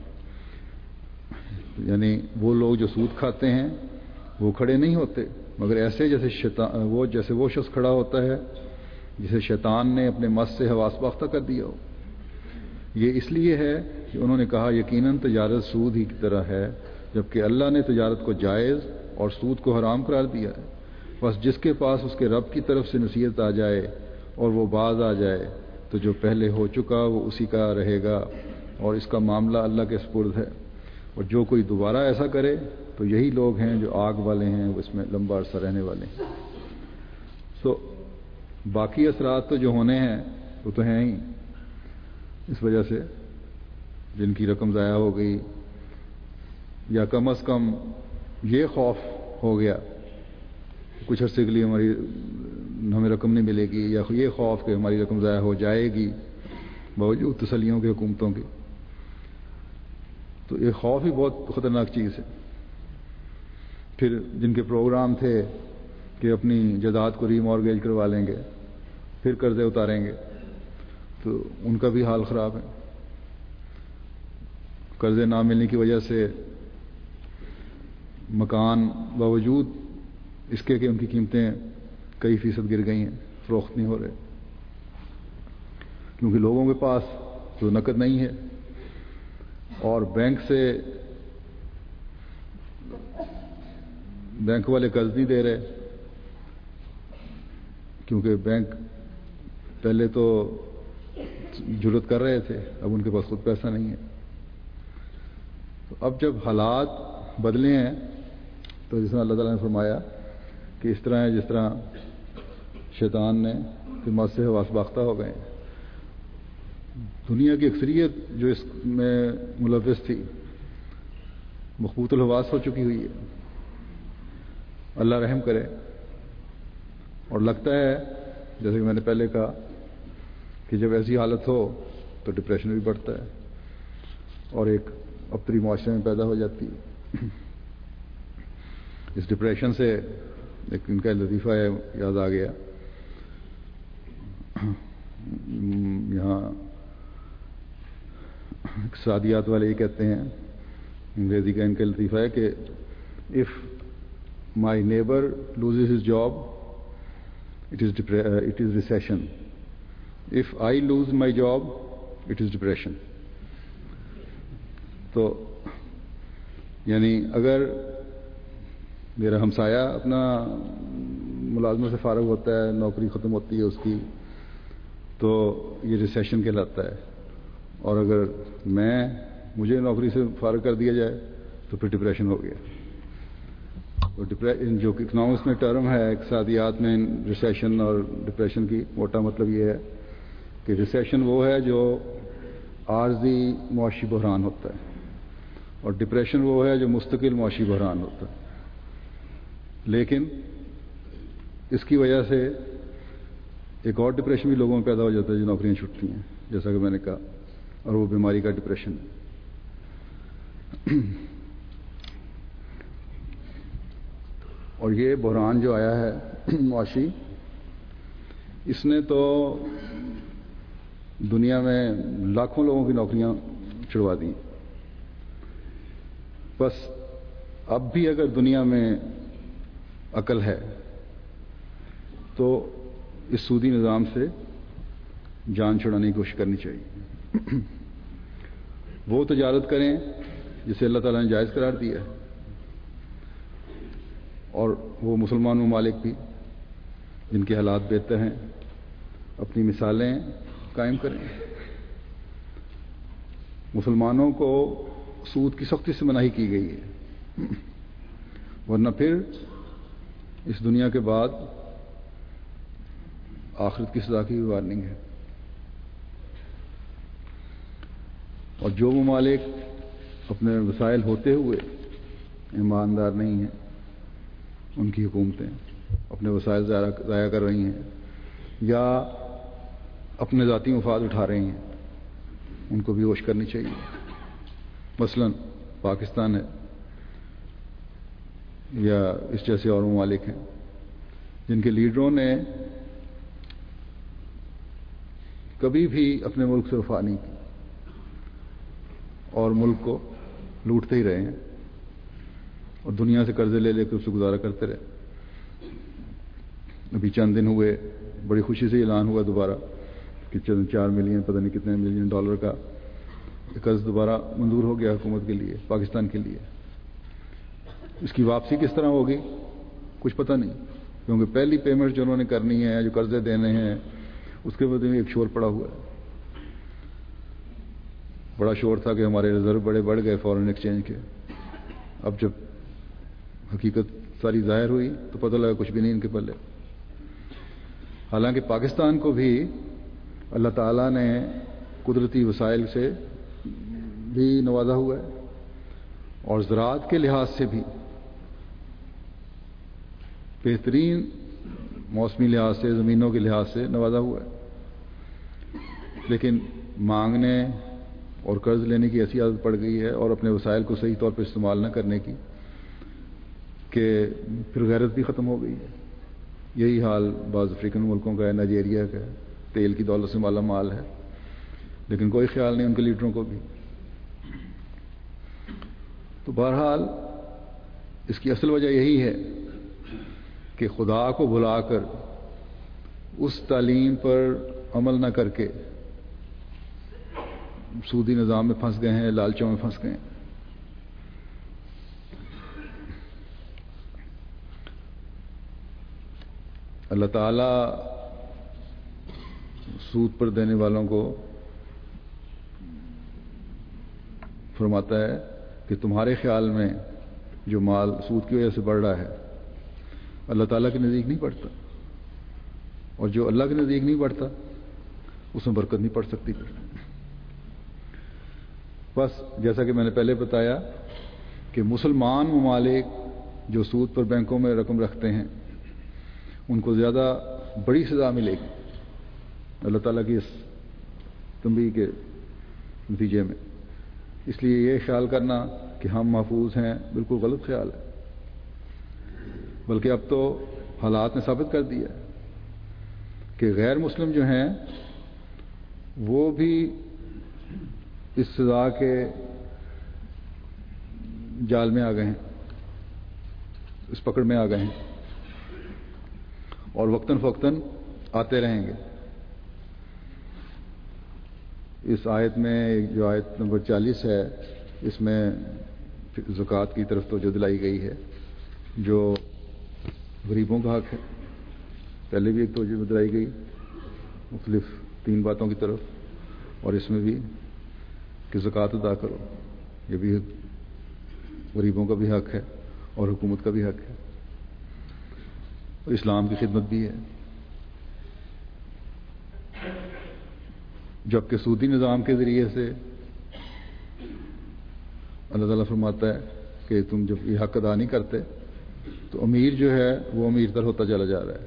[SPEAKER 1] یعنی وہ لوگ جو سود کھاتے ہیں وہ کھڑے نہیں ہوتے مگر ایسے جیسے وہ شخص کھڑا ہوتا ہے جسے شیطان نے اپنے مس سے حواس باختہ کر دیا ہو۔ یہ اس لیے ہے کہ انہوں نے کہا یقیناً تجارت سود ہی کی طرح ہے، جبکہ اللہ نے تجارت کو جائز اور سود کو حرام قرار دیا ہے۔ بس جس کے پاس اس کے رب کی طرف سے نصیحت آ جائے اور وہ باز آ جائے تو جو پہلے ہو چکا وہ اسی کا رہے گا، اور اس کا معاملہ اللہ کے سپرد ہے۔ اور جو کوئی دوبارہ ایسا کرے تو یہی لوگ ہیں جو آگ والے ہیں، وہ اس میں لمبا عرصہ رہنے والے ہیں۔ تو باقی اثرات تو جو ہونے ہیں وہ تو ہیں ہی، اس وجہ سے جن کی رقم ضائع ہو گئی، یا کم از کم یہ خوف ہو گیا کچھ عرصے کے لیے ہمیں رقم نہیں ملے گی، یا یہ خوف کہ ہماری رقم ضائع ہو جائے گی باوجود تسلیوں کے، حکومتوں کے، تو یہ خوف ہی بہت خطرناک چیز ہے۔ پھر جن کے پروگرام تھے کہ اپنی جائیداد کو ری مارگیج کروا لیں گے، پھر قرضے اتاریں گے، تو ان کا بھی حال خراب ہے۔ قرضے نہ ملنے کی وجہ سے مکان باوجود اس کے کہ ان کی قیمتیں کئی فیصد گر گئی ہیں، فروخت نہیں ہو رہے، کیونکہ لوگوں کے پاس تو نقد نہیں ہے اور بینک والے قرض نہیں دے رہے، کیونکہ بینک پہلے تو جرت کر رہے تھے، اب ان کے پاس خود پیسہ نہیں ہے۔ تو اب جب حالات بدلے ہیں تو جس طرح اللہ تعالیٰ نے فرمایا کہ اس طرح ہے جس طرح شیطان نے دماغ سے حواس باختہ ہو گئے۔ دنیا کی اکثریت جو اس میں ملوث تھی مخبوط الحواس ہو چکی ہوئی ہے، اللہ رحم کرے۔ اور لگتا ہے جیسے کہ میں نے پہلے کہا کہ جب ایسی حالت ہو تو ڈپریشن بھی بڑھتا ہے اور ایک ابتری معاشرے میں پیدا ہو جاتی ہے۔ اس ڈپریشن سے ایک ان کا لطیفہ ہے، یاد آ گیا۔ یہاں اقتصادیات والے یہ کہتے ہیں، انگریزی کا ان کا لطیفہ ہے کہ if my neighbor loses his job it is recession, if I lose my job it is depression۔ تو یعنی اگر میرا ہمسایہ اپنا ملازمت سے فارغ ہوتا ہے، نوکری ختم ہوتی ہے اس کی، تو یہ ریسیشن کہلاتا ہے، اور اگر مجھے نوکری سے فارغ کر دیا جائے تو پھر ڈپریشن ہو گیا۔ تو جو اکنامکس میں ٹرم ہے اقتصادیات میں ریسیشن اور ڈپریشن کی موٹا مطلب یہ ہے کہ ریسیشن وہ ہے جو عارضی معاشی بحران ہوتا ہے، اور ڈپریشن وہ ہے جو مستقل معاشی بحران ہوتا ہے۔ لیکن اس کی وجہ سے ایک اور ڈپریشن بھی لوگوں میں پیدا ہو جاتا ہے جو نوکریاں چھوٹتی ہیں، جیسا کہ میں نے کہا، اور وہ بیماری کا ڈپریشن ہے۔ اور یہ بحران جو آیا ہے معاشی، اس نے تو دنیا میں لاکھوں لوگوں کی نوکریاں چھڑوا دی۔ بس اب بھی اگر دنیا میں عقل ہے تو اس سودی نظام سے جان چھڑانے کی کوشش کرنی چاہیے۔ وہ تجارت کریں جسے اللہ تعالیٰ نے جائز قرار دیا ہے، اور وہ مسلمان ممالک بھی جن کے حالات بہتر ہیں اپنی مثالیں قائم کریں۔ مسلمانوں کو سود کی سختی سے مناہی کی گئی ہے، ورنہ پھر اس دنیا کے بعد آخرت کی سزا کی بھی وارننگ ہے۔ اور جو ممالک اپنے وسائل ہوتے ہوئے ایماندار نہیں ہیں، ان کی حکومتیں اپنے وسائل ضائع کر رہی ہیں یا اپنے ذاتی مفاد اٹھا رہی ہیں، ان کو بھی ہوش کرنی چاہیے۔ مثلا پاکستان ہے یا اس جیسے اور ممالک ہیں جن کے لیڈروں نے کبھی بھی اپنے ملک سے وفا نہیں کی اور ملک کو لوٹتے ہی رہے ہیں اور دنیا سے قرضے لے لے کے اس سے گزارا کرتے رہے۔ ابھی چند دن ہوئے بڑی خوشی سے اعلان ہوا دوبارہ کہ 4 ملین پتہ نہیں کتنے ملین ڈالر کا قرض دوبارہ منظور ہو گیا حکومت کے لیے، پاکستان کے لیے۔ اس کی واپسی کس طرح ہوگی کچھ پتہ نہیں، کیونکہ پہلی پیمنٹ جو انہوں نے کرنی ہے، جو قرضے دینے ہیں، اس کے بدلے میں ایک شور پڑا ہوا ہے۔ بڑا شور تھا کہ ہمارے ریزرو بڑے بڑھ گئے فارن ایکسچینج کے۔ اب جب حقیقت ساری ظاہر ہوئی تو پتہ لگا کچھ بھی نہیں ان کے پلے۔ حالانکہ پاکستان کو بھی اللہ تعالیٰ نے قدرتی وسائل سے بھی نوازا ہوا ہے اور زراعت کے لحاظ سے بھی بہترین موسمی لحاظ سے، زمینوں کے لحاظ سے نوازا ہوا ہے، لیکن مانگنے اور قرض لینے کی ایسی عادت پڑ گئی ہے اور اپنے وسائل کو صحیح طور پہ استعمال نہ کرنے کی کہ پھر غیرت بھی ختم ہو گئی ہے. یہی حال بعض افریقن ملکوں کا ہے، نائجیریا کا ہے، تیل کی دولت سے مالا مال ہے، لیکن کوئی خیال نہیں ان کے لیڈروں کو بھی. تو بہرحال اس کی اصل وجہ یہی ہے کہ خدا کو بھلا کر اس تعلیم پر عمل نہ کر کے سودی نظام میں پھنس گئے ہیں، لالچوں میں پھنس گئے ہیں. اللہ تعالیٰ سود پر دینے والوں کو فرماتا ہے کہ تمہارے خیال میں جو مال سود کی وجہ سے بڑھ رہا ہے اللہ تعالیٰ کے نزدیک نہیں بڑھتا، اور جو اللہ کے نزدیک نہیں بڑھتا اس میں برکت نہیں پڑ سکتی. بس جیسا کہ میں نے پہلے بتایا کہ مسلمان ممالک جو سود پر بینکوں میں رقم رکھتے ہیں ان کو زیادہ بڑی سزا ملے گی اللہ تعالیٰ کی اس تنبیہ کے نتیجے میں. اس لیے یہ خیال کرنا کہ ہم محفوظ ہیں بالکل غلط خیال ہے، بلکہ اب تو حالات نے ثابت کر دیا ہے کہ غیر مسلم جو ہیں وہ بھی اس سزا کے جال میں آ گئے ہیں، اس پکڑ میں آ گئے ہیں، اور وقتاً فوقتاً آتے رہیں گے. اس آیت میں جو آیت نمبر 40 ہے اس میں زکوٰۃ کی طرف توجہ دلائی گئی ہے جو غریبوں کا حق ہے. پہلے بھی ایک توجہ دلائی گئی مختلف 3 باتوں کی طرف، اور اس میں بھی کہ زکوٰۃ ادا کرو، یہ بھی غریبوں کا بھی حق ہے اور حکومت کا بھی حق ہے، اور اسلام کی خدمت بھی ہے. جبکہ سودی نظام کے ذریعے سے اللہ تعالیٰ فرماتا ہے کہ تم جب یہ حق ادا نہیں کرتے تو امیر جو ہے وہ امیر تر ہوتا چلا جا رہا ہے،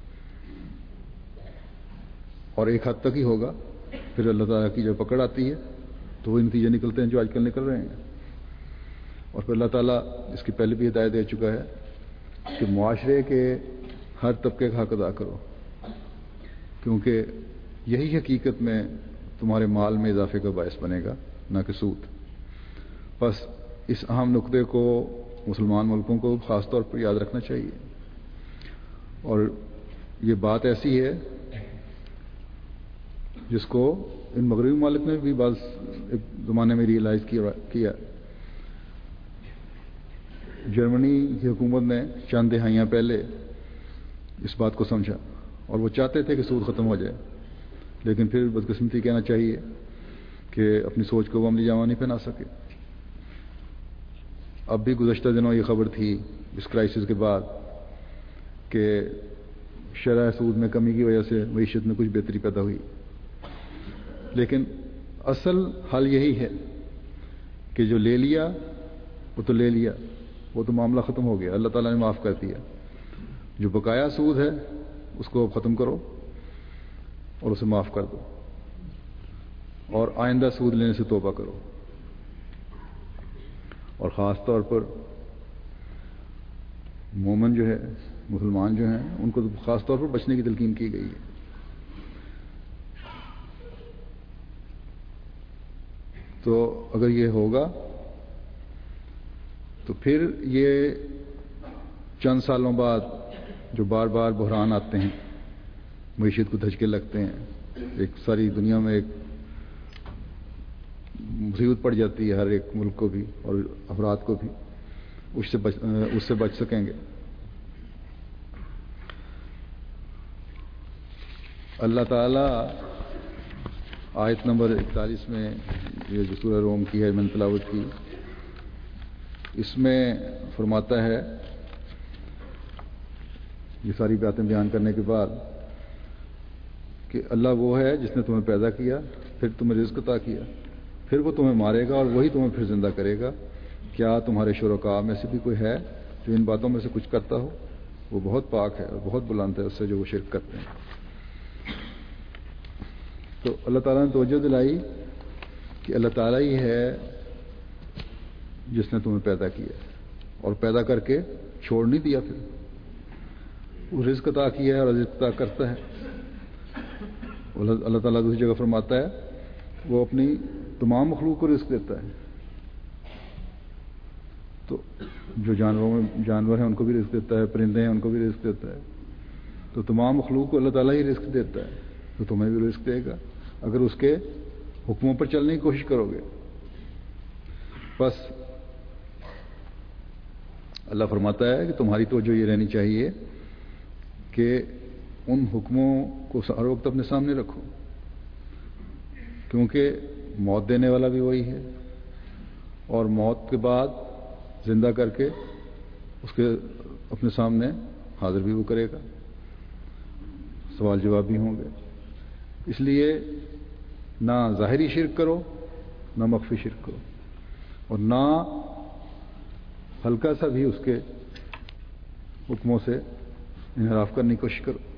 [SPEAKER 1] اور ایک حد تک ہی ہوگا. پھر اللہ تعالیٰ کی جب پکڑ آتی ہے تو وہ نتیجے نکلتے ہیں جو آج کل نکل رہے ہیں. اور پھر اللہ تعالیٰ اس کی پہلے بھی ہدایت دے چکا ہے کہ معاشرے کے ہر طبقے کا حق ادا کرو، کیونکہ یہی حقیقت میں تمہارے مال میں اضافے کا باعث بنے گا، نہ کہ سود. بس اس اہم نقطے کو مسلمان ملکوں کو خاص طور پر یاد رکھنا چاہیے. اور یہ بات ایسی ہے جس کو ان مغربی ممالک نے بھی بعض ایک زمانے میں ریئلائز کیا. جرمنی کی حکومت نے چند دہائیاں پہلے اس بات کو سمجھا اور وہ چاہتے تھے کہ سود ختم ہو جائے، لیکن پھر بدقسمتی کہنا چاہیے کہ اپنی سوچ کو وہ عملی جامہ نہیں پہنا سکے. اب بھی گزشتہ دنوں یہ خبر تھی اس کرائسس کے بعد کہ شرح سود میں کمی کی وجہ سے معیشت میں کچھ بہتری پیدا ہوئی، لیکن اصل حل یہی ہے کہ جو لے لیا وہ تو لے لیا، وہ تو معاملہ ختم ہو گیا، اللہ تعالیٰ نے معاف کر دیا. جو بقایا سود ہے اس کو ختم کرو اور اسے معاف کر دو، اور آئندہ سود لینے سے توبہ کرو. اور خاص طور پر مومن جو ہے، مسلمان جو ہیں، ان کو خاص طور پر بچنے کی تلقین کی گئی ہے. تو اگر یہ ہوگا تو پھر یہ چند سالوں بعد جو بار بار بحران آتے ہیں، معیشت کو دھچکے لگتے ہیں، ایک ساری دنیا میں ایک مصیبت پڑ جاتی ہے ہر ایک ملک کو بھی اور افراد کو بھی، اس سے بچ سکیں گے. اللہ تعالیٰ آیت نمبر 41 میں یہ جو سورہ روم کی ہے میں نے تلاوت کی، اس میں فرماتا ہے یہ ساری باتیں بیان کرنے کے بعد کہ اللہ وہ ہے جس نے تمہیں پیدا کیا، پھر تمہیں رزق عطا کیا، پھر وہ تمہیں مارے گا اور وہی تمہیں پھر زندہ کرے گا. کیا تمہارے شرکاء میں سے بھی کوئی ہے جو ان باتوں میں سے کچھ کرتا ہو؟ وہ بہت پاک ہے اور بہت بلند ہے اس سے جو وہ شرک کرتے ہیں. تو اللہ تعالیٰ نے توجہ دلائی کہ اللہ تعالیٰ ہی ہے جس نے تمہیں پیدا کیا اور پیدا کر کے چھوڑ نہیں دیا، پھر وہ رزق عطا کیا ہے اور رزق عطا کرتا ہے۔ اللہ تعالیٰ دوسری جگہ فرماتا ہے وہ اپنی تمام مخلوق کو رزق دیتا ہے، تو جو جانور ہیں ان کو بھی رزق دیتا ہے، پرندے ہیں ان کو بھی رزق دیتا ہے، تو تمام مخلوق کو اللہ تعالیٰ ہی رزق دیتا ہے، تو تمہیں بھی رزق دے گا اگر اس کے حکموں پر چلنے کی کوشش کرو گے۔ بس اللہ فرماتا ہے کہ تمہاری توجہ یہ رہنی چاہیے کہ ان حکموں کو ہر وقت اپنے سامنے رکھو، کیونکہ موت دینے والا بھی وہی ہے، اور موت کے بعد زندہ کر کے اس کے اپنے سامنے حاضر بھی وہ کرے گا، سوال جواب بھی ہوں گے۔ اس لیے نہ ظاہری شرک کرو نہ مخفی شرک کرو، اور نہ ہلکا سا بھی اس کے حکموں سے انحراف کرنے کی کوشش کرو۔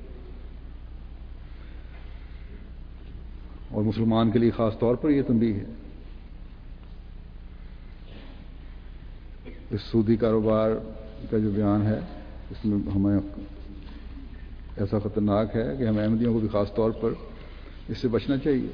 [SPEAKER 1] اور مسلمان کے لیے خاص طور پر یہ تنبیہ ہے، اس سودی کاروبار کا جو بیان ہے اس میں ہمیں ایسا خطرناک ہے کہ ہمیں احمدیوں کو بھی خاص طور پر اس سے بچنا چاہیے۔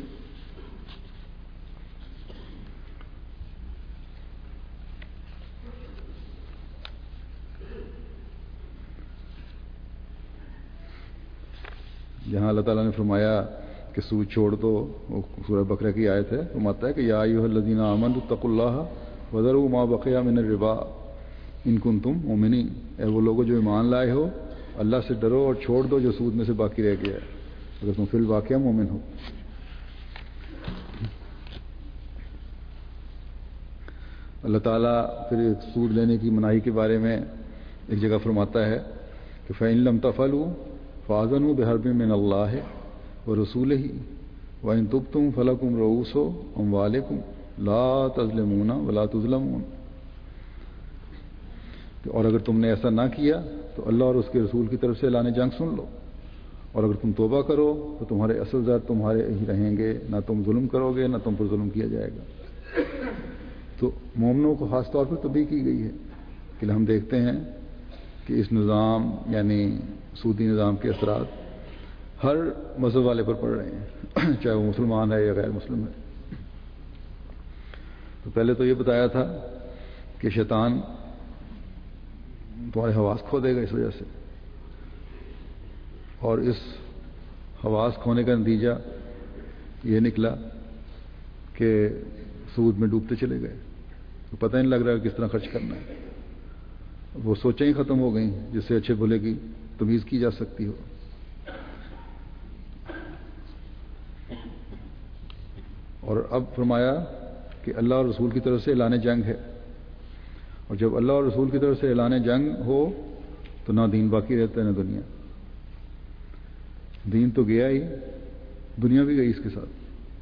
[SPEAKER 1] جہاں اللہ تعالیٰ نے فرمایا کہ سود چھوڑ دو، وہ سورہ بقرہ کی آیت ہے، فرماتا ہے کہ یا ایھا الذین آمنوا اتقوا اللہ وذروا ما بقی من الربا ان کنتم مؤمنین، اے وہ لوگوں جو ایمان لائے ہو اللہ سے ڈرو اور چھوڑ دو جو سود میں سے باقی رہ گیا ہے اگر تم فی الواقعہ مومن ہو۔ اللہ تعالیٰ پھر سود لینے کی مناہی کے بارے میں ایک جگہ فرماتا ہے کہ فإن لم تفعلوا فآذنوا بحرب من اللہ ورسولہ وإن تبتم فلکم رؤوس اموالکم لا تظلمون ولا تظلمون، اور اگر تم نے ایسا نہ کیا تو اللہ اور اس کے رسول کی طرف سے اعلان جنگ سن لو، اور اگر تم توبہ کرو تو تمہارے اصل زر تمہارے ہی رہیں گے، نہ تم ظلم کرو گے نہ تم پر ظلم کیا جائے گا۔ تو مومنوں کو خاص طور پر تنبیہ کی گئی ہے کہ ہم دیکھتے ہیں کہ اس نظام یعنی سودی نظام کے اثرات ہر مذہب والے پر پڑ رہے ہیں، چاہے وہ مسلمان ہے یا غیر مسلم ہے۔ تو پہلے تو یہ بتایا تھا کہ شیطان تمہارے حواس کھو دے گا اس وجہ سے، اور اس حواس کھونے کا نتیجہ یہ نکلا کہ سود میں ڈوبتے چلے گئے، تو پتہ نہیں لگ رہا کس طرح خرچ کرنا ہے، وہ سوچیں ہی ختم ہو گئیں جس سے اچھے بھلے کی تمیز کی جا سکتی ہو۔ اور اب فرمایا کہ اللہ اور رسول کی طرف سے اعلان جنگ ہے، اور جب اللہ اور رسول کی طرف سے اعلان جنگ ہو تو نہ دین باقی رہتا ہے نہ دنیا، دین تو گیا ہی، دنیا بھی گئی اس کے ساتھ۔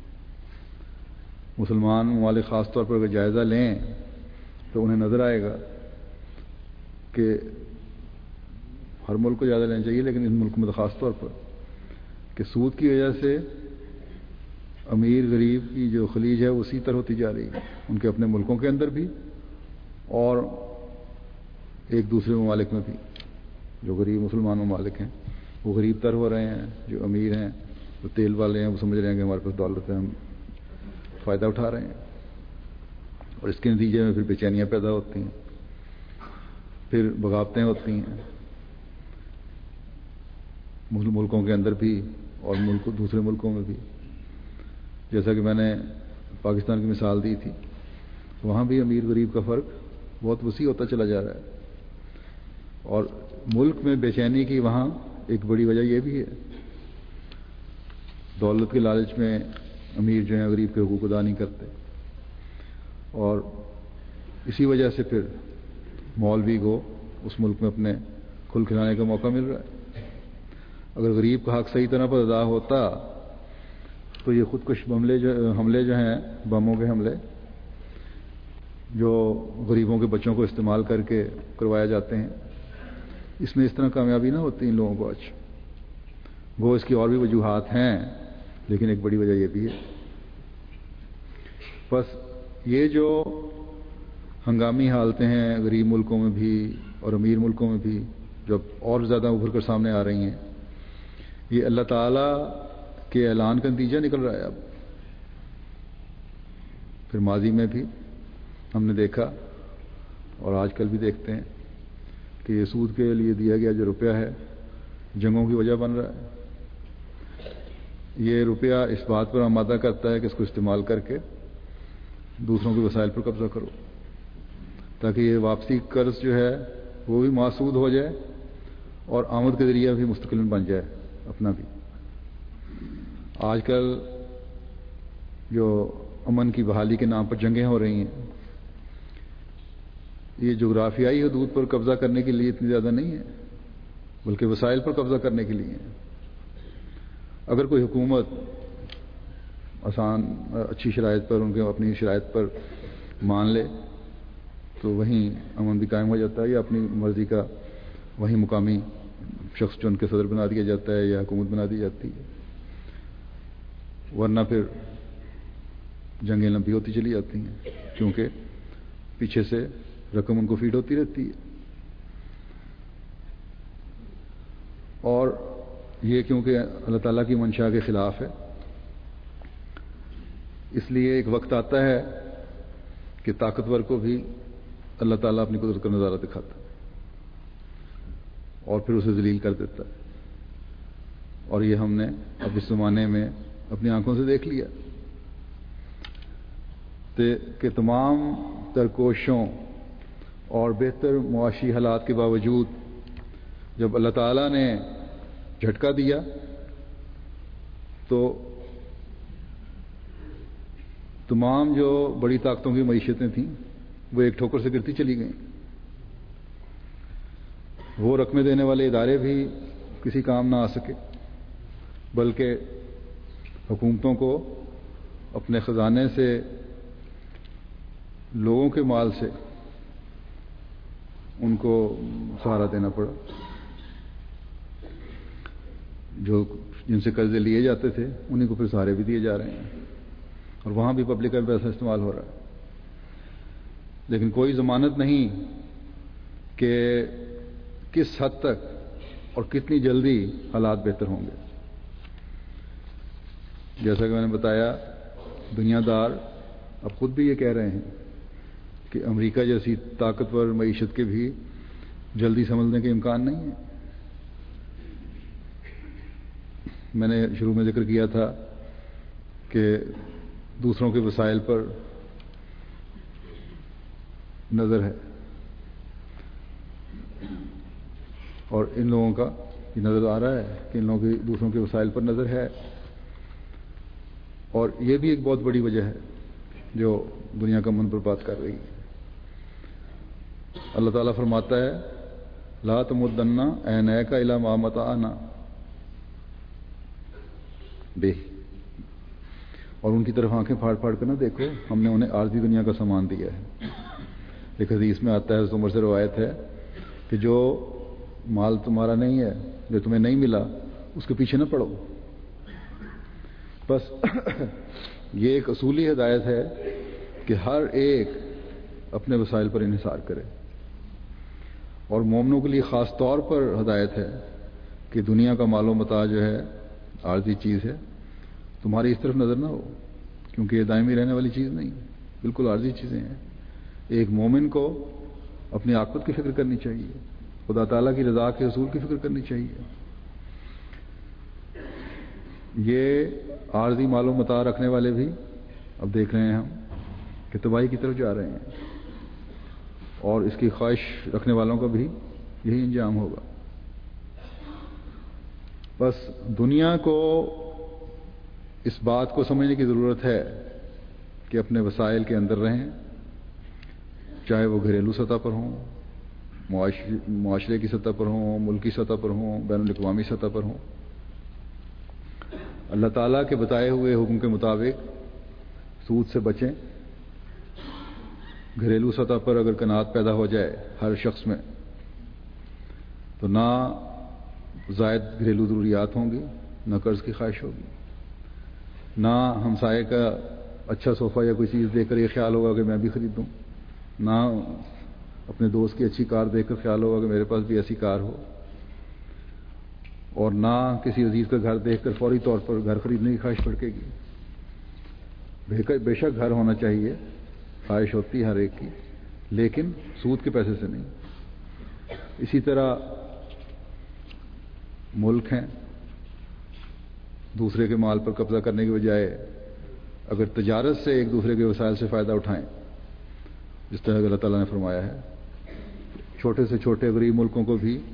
[SPEAKER 1] مسلمان ممالک خاص طور پر اگر جائزہ لیں تو انہیں نظر آئے گا کہ ہر ملک کو جائزہ لینا چاہیے لیکن ان ملک میں تو خاص طور پر کہ سود کی وجہ سے امیر غریب کی جو خلیج ہے وہ اسی طرح ہوتی جا رہی ہے، ان کے اپنے ملکوں کے اندر بھی اور ایک دوسرے ممالک میں بھی۔ جو غریب مسلمان ممالک ہیں وہ غریب تر ہو رہے ہیں، جو امیر ہیں وہ تیل والے ہیں، وہ سمجھ رہے ہیں کہ ہمارے پاس دولت ہے، ہم فائدہ اٹھا رہے ہیں، اور اس کے نتیجے میں پھر بے چینیاں پیدا ہوتی ہیں، پھر بغاوتیں ہوتی ہیں ملکوں کے اندر بھی اور دوسرے ملکوں میں بھی۔ جیسا کہ میں نے پاکستان کی مثال دی تھی، وہاں بھی امیر غریب کا فرق بہت وسیع ہوتا چلا جا رہا ہے، اور ملک میں بے چینی کی وہاں ایک بڑی وجہ یہ بھی ہے، دولت کے لالچ میں امیر جو ہیں غریب کے حقوق ادا نہیں کرتے، اور اسی وجہ سے پھر مولوی کو اس ملک میں اپنے کھل کھلانے کا موقع مل رہا ہے۔ اگر غریب کا حق صحیح طرح پر ادا ہوتا تو یہ خودکش حملے جو ہیں، بموں کے حملے جو غریبوں کے بچوں کو استعمال کر کے کروائے جاتے ہیں، اس میں اس طرح کامیابی نہ ہوتی ان لوگوں کو آج۔ وہ اس کی اور بھی وجوہات ہیں لیکن ایک بڑی وجہ یہ بھی ہے۔ بس یہ جو ہنگامی حالتیں ہیں غریب ملکوں میں بھی اور امیر ملکوں میں بھی، جو اب اور زیادہ ابھر کر سامنے آ رہی ہیں، یہ اللہ تعالیٰ کے اعلان کا نتیجہ نکل رہا ہے اب۔ پھر ماضی میں بھی ہم نے دیکھا اور آج کل بھی دیکھتے ہیں کہ یہ سود کے لیے دیا گیا جو روپیہ ہے جنگوں کی وجہ بن رہا ہے۔ یہ روپیہ اس بات پر آمادہ کرتا ہے کہ اس کو استعمال کر کے دوسروں کے وسائل پر قبضہ کرو، تاکہ یہ واپسی قرض جو ہے وہ بھی معسود ہو جائے اور آمد کا ذریعہ بھی مستقلاً بن جائے اپنا بھی۔ آج کل جو امن کی بحالی کے نام پر جنگیں ہو رہی ہیں، یہ جغرافیائی حدود پر قبضہ کرنے کے لیے اتنی زیادہ نہیں ہے، بلکہ وسائل پر قبضہ کرنے کے لیے ہے۔ اگر کوئی حکومت اچھی شرائط پر، ان کے اپنی شرائط پر مان لے تو وہیں امن بھی قائم ہو جاتا ہے، یا اپنی مرضی کا وہیں مقامی شخص چن کے صدر بنا دیا جاتا ہے یا حکومت بنا دی جاتی ہے، ورنہ پھر جنگیں لمبی ہوتی چلی جاتی ہیں، کیونکہ پیچھے سے رقم ان کو فیڈ ہوتی رہتی ہے۔ اور یہ کیونکہ اللہ تعالیٰ کی منشا کے خلاف ہے، اس لیے ایک وقت آتا ہے کہ طاقتور کو بھی اللہ تعالیٰ اپنی قدرت کا نظارہ دکھاتا ہے اور پھر اسے ذلیل کر دیتا ہے، اور یہ ہم نے اب اس زمانے میں اپنی آنکھوں سے دیکھ لیا کہ تمام تر کوششوں اور بہتر معاشی حالات کے باوجود جب اللہ تعالیٰ نے جھٹکا دیا تو تمام جو بڑی طاقتوں کی معیشتیں تھیں وہ ایک ٹھوکر سے گرتی چلی گئیں۔ وہ رقمیں دینے والے ادارے بھی کسی کام نہ آ سکے، بلکہ حکومتوں کو اپنے خزانے سے، لوگوں کے مال سے ان کو سہارا دینا پڑا۔ جن سے قرضے لیے جاتے تھے انہیں کو پھر سہارے بھی دیے جا رہے ہیں، اور وہاں بھی پبلک کا پیسہ استعمال ہو رہا ہے، لیکن کوئی ضمانت نہیں کہ کس حد تک اور کتنی جلدی حالات بہتر ہوں گے۔ جیسا کہ میں نے بتایا، دنیا دار اب خود بھی یہ کہہ رہے ہیں کہ امریکہ جیسی طاقتور معیشت کے بھی جلدی سمجھنے کے امکان نہیں ہے۔ میں نے شروع میں ذکر کیا تھا کہ دوسروں کے وسائل پر نظر ہے، اور ان لوگوں کا یہ نظر آ رہا ہے کہ ان لوگوں کی دوسروں کے وسائل پر نظر ہے، اور یہ بھی ایک بہت بڑی وجہ ہے جو دنیا کا من برباد کر رہی ہے۔ اللہ تعالیٰ فرماتا ہے لا تمدن عینیک الی ما متعنا بہ، اور ان کی طرف آنکھیں پھاڑ پھاڑ کر نہ دیکھو، ہم نے انہیں عارضی دنیا کا سامان دیا ہے۔ ایک حدیث میں آتا ہے، حضرت عمر سے روایت ہے کہ جو مال تمہارا نہیں ہے، جو تمہیں نہیں ملا، اس کے پیچھے نہ پڑو۔ بس یہ ایک اصولی ہدایت ہے کہ ہر ایک اپنے وسائل پر انحصار کرے، اور مومنوں کے لیے خاص طور پر ہدایت ہے کہ دنیا کا مال و متاع جو ہے عارضی چیز ہے، تمہاری اس طرف نظر نہ ہو، کیونکہ یہ دائمی رہنے والی چیز نہیں، بالکل عارضی چیزیں ہیں۔ ایک مومن کو اپنی عاقبت کی فکر کرنی چاہیے، خدا تعالیٰ کی رضا کے حصول کی فکر کرنی چاہیے۔ یہ عارضی مال و متاع رکھنے والے بھی اب دیکھ رہے ہیں ہم کہ تباہی کی طرف جا رہے ہیں، اور اس کی خواہش رکھنے والوں کا بھی یہی انجام ہوگا۔ بس دنیا کو اس بات کو سمجھنے کی ضرورت ہے کہ اپنے وسائل کے اندر رہیں، چاہے وہ گھریلو سطح پر ہوں، معاشرے کی سطح پر ہوں، ملکی سطح پر ہوں، بین الاقوامی سطح پر ہوں۔ اللہ تعالیٰ کے بتائے ہوئے حکم کے مطابق سود سے بچیں۔ گھریلو سطح پر اگر قناعت پیدا ہو جائے ہر شخص میں تو نہ زائد گھریلو ضروریات ہوں گی، نہ قرض کی خواہش ہوگی، نہ ہمسائے کا اچھا صوفہ یا کوئی چیز دیکھ کر یہ خیال ہوگا کہ میں بھی خریدوں، نہ اپنے دوست کی اچھی کار دیکھ کر خیال ہوگا کہ میرے پاس بھی ایسی کار ہو، اور نہ کسی عزیز کا گھر دیکھ کر فوری طور پر گھر خریدنے کی خواہش بھڑکے گی۔ بے شک گھر ہونا چاہیے، خواہش ہوتی ہے ہر ایک کی، لیکن سود کے پیسے سے نہیں۔ اسی طرح ملک ہیں، دوسرے کے مال پر قبضہ کرنے کی بجائے اگر تجارت سے ایک دوسرے کے وسائل سے فائدہ اٹھائیں، جس طرح اللہ تعالیٰ نے فرمایا ہے، چھوٹے سے چھوٹے غریب ملکوں کو بھی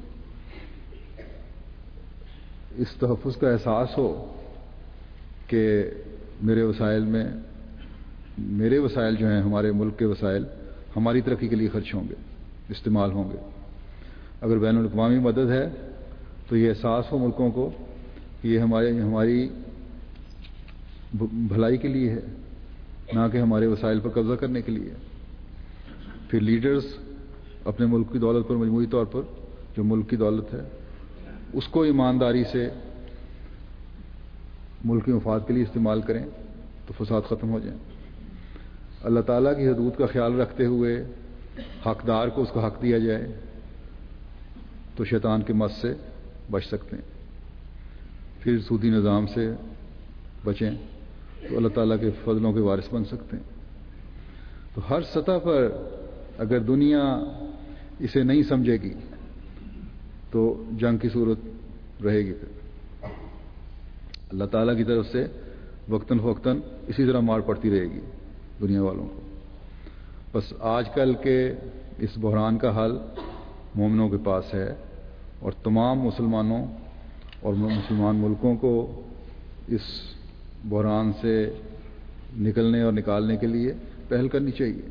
[SPEAKER 1] اس تحفظ کا احساس ہو کہ میرے وسائل جو ہیں، ہمارے ملک کے وسائل ہماری ترقی کے لیے خرچ ہوں گے، استعمال ہوں گے۔ اگر بین الاقوامی مدد ہے تو یہ احساس ہو ملکوں کو کہ یہ ہماری بھلائی کے لیے ہے، نہ کہ ہمارے وسائل پر قبضہ کرنے کے لیے۔ پھر لیڈرز اپنے ملک کی دولت پر مجموعی طور پر، جو ملک کی دولت ہے، اس کو ایمانداری سے ملک کے مفاد کے لیے استعمال کریں تو فساد ختم ہو جائیں۔ اللہ تعالیٰ کی حدود کا خیال رکھتے ہوئے حقدار کو اس کا حق دیا جائے تو شیطان کے مس سے بچ سکتے ہیں۔ پھر سودی نظام سے بچیں تو اللہ تعالیٰ کے فضلوں کے وارث بن سکتے ہیں۔ تو ہر سطح پر اگر دنیا اسے نہیں سمجھے گی تو جنگ کی صورت رہے گی۔ پھر اللہ تعالیٰ کی طرف سے وقتاً فوقتاً اسی طرح مار پڑتی رہے گی دنیا والوں کو۔ بس آج کل کے اس بحران کا حل مومنوں کے پاس ہے، اور تمام مسلمانوں اور مسلمان ملکوں کو اس بحران سے نکلنے اور نکالنے کے لیے پہل کرنی چاہیے۔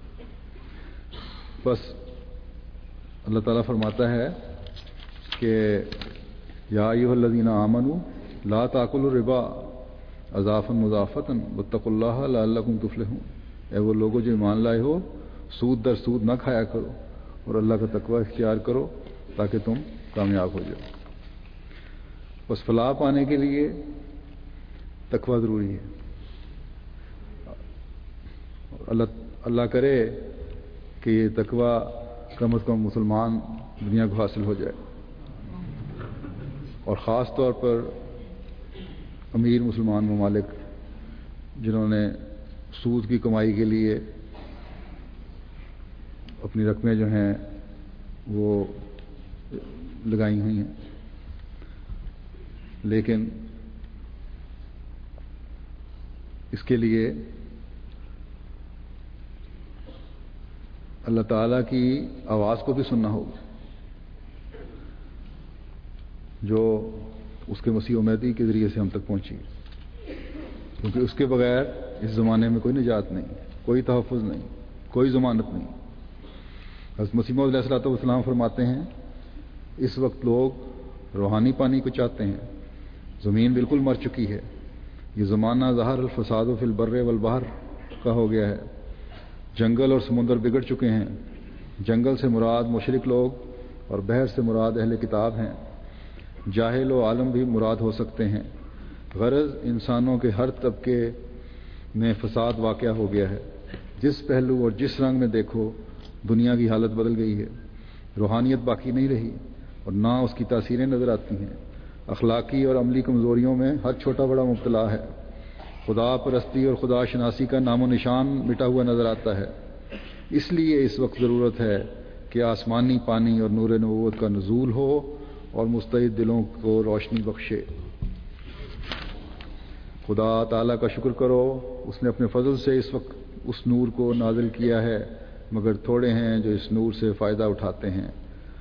[SPEAKER 1] بس اللہ تعالیٰ فرماتا ہے کہ یا ایھا الذین آمنوا لا تاکلوا الربا اضعافا مضاعفۃ واتقوا اللہ لعلکم تفلحون۔ اے وہ لوگوں جو ایمان لائے ہو، سود در سود نہ کھایا کرو اور اللہ کا تقوی اختیار کرو تاکہ تم کامیاب ہو جاؤ۔ بس فلاح پانے کے لیے تقوی ضروری ہے۔ اللہ کرے کہ یہ تقوی کم از کم مسلمان دنیا کو حاصل ہو جائے، اور خاص طور پر امیر مسلمان ممالک جنہوں نے سود کی کمائی کے لیے اپنی رقمیں جو ہیں وہ لگائی ہوئی ہیں، لیکن اس کے لیے اللہ تعالیٰ کی آواز کو بھی سننا ہوگا، جو اس کے مسیح امیدی کے ذریعے سے ہم تک پہنچی، کیونکہ اس کے بغیر اس زمانے میں کوئی نجات نہیں، کوئی تحفظ نہیں، کوئی ضمانت نہیں۔ حضرت مسیح موعود علیہ الصلوۃ والسلام فرماتے ہیں اس وقت لوگ روحانی پانی کو چاہتے ہیں، زمین بالکل مر چکی ہے، یہ زمانہ ظہر الفساد فی البر والبحر کا ہو گیا ہے، جنگل اور سمندر بگڑ چکے ہیں۔ جنگل سے مراد مشرک لوگ اور بحر سے مراد اہل کتاب ہیں، جاہل و عالم بھی مراد ہو سکتے ہیں۔ غرض انسانوں کے ہر طبقے میں فساد واقع ہو گیا ہے، جس پہلو اور جس رنگ میں دیکھو دنیا کی حالت بدل گئی ہے، روحانیت باقی نہیں رہی اور نہ اس کی تاثیریں نظر آتی ہیں، اخلاقی اور عملی کمزوریوں میں ہر چھوٹا بڑا مبتلا ہے، خدا پرستی اور خدا شناسی کا نام و نشان مٹا ہوا نظر آتا ہے۔ اس لیے اس وقت ضرورت ہے کہ آسمانی پانی اور نور نبوت کا نزول ہو اور مستعد دلوں کو روشنی بخشے۔ خدا تعالیٰ کا شکر کرو، اس نے اپنے فضل سے اس وقت اس نور کو نازل کیا ہے، مگر تھوڑے ہیں جو اس نور سے فائدہ اٹھاتے ہیں۔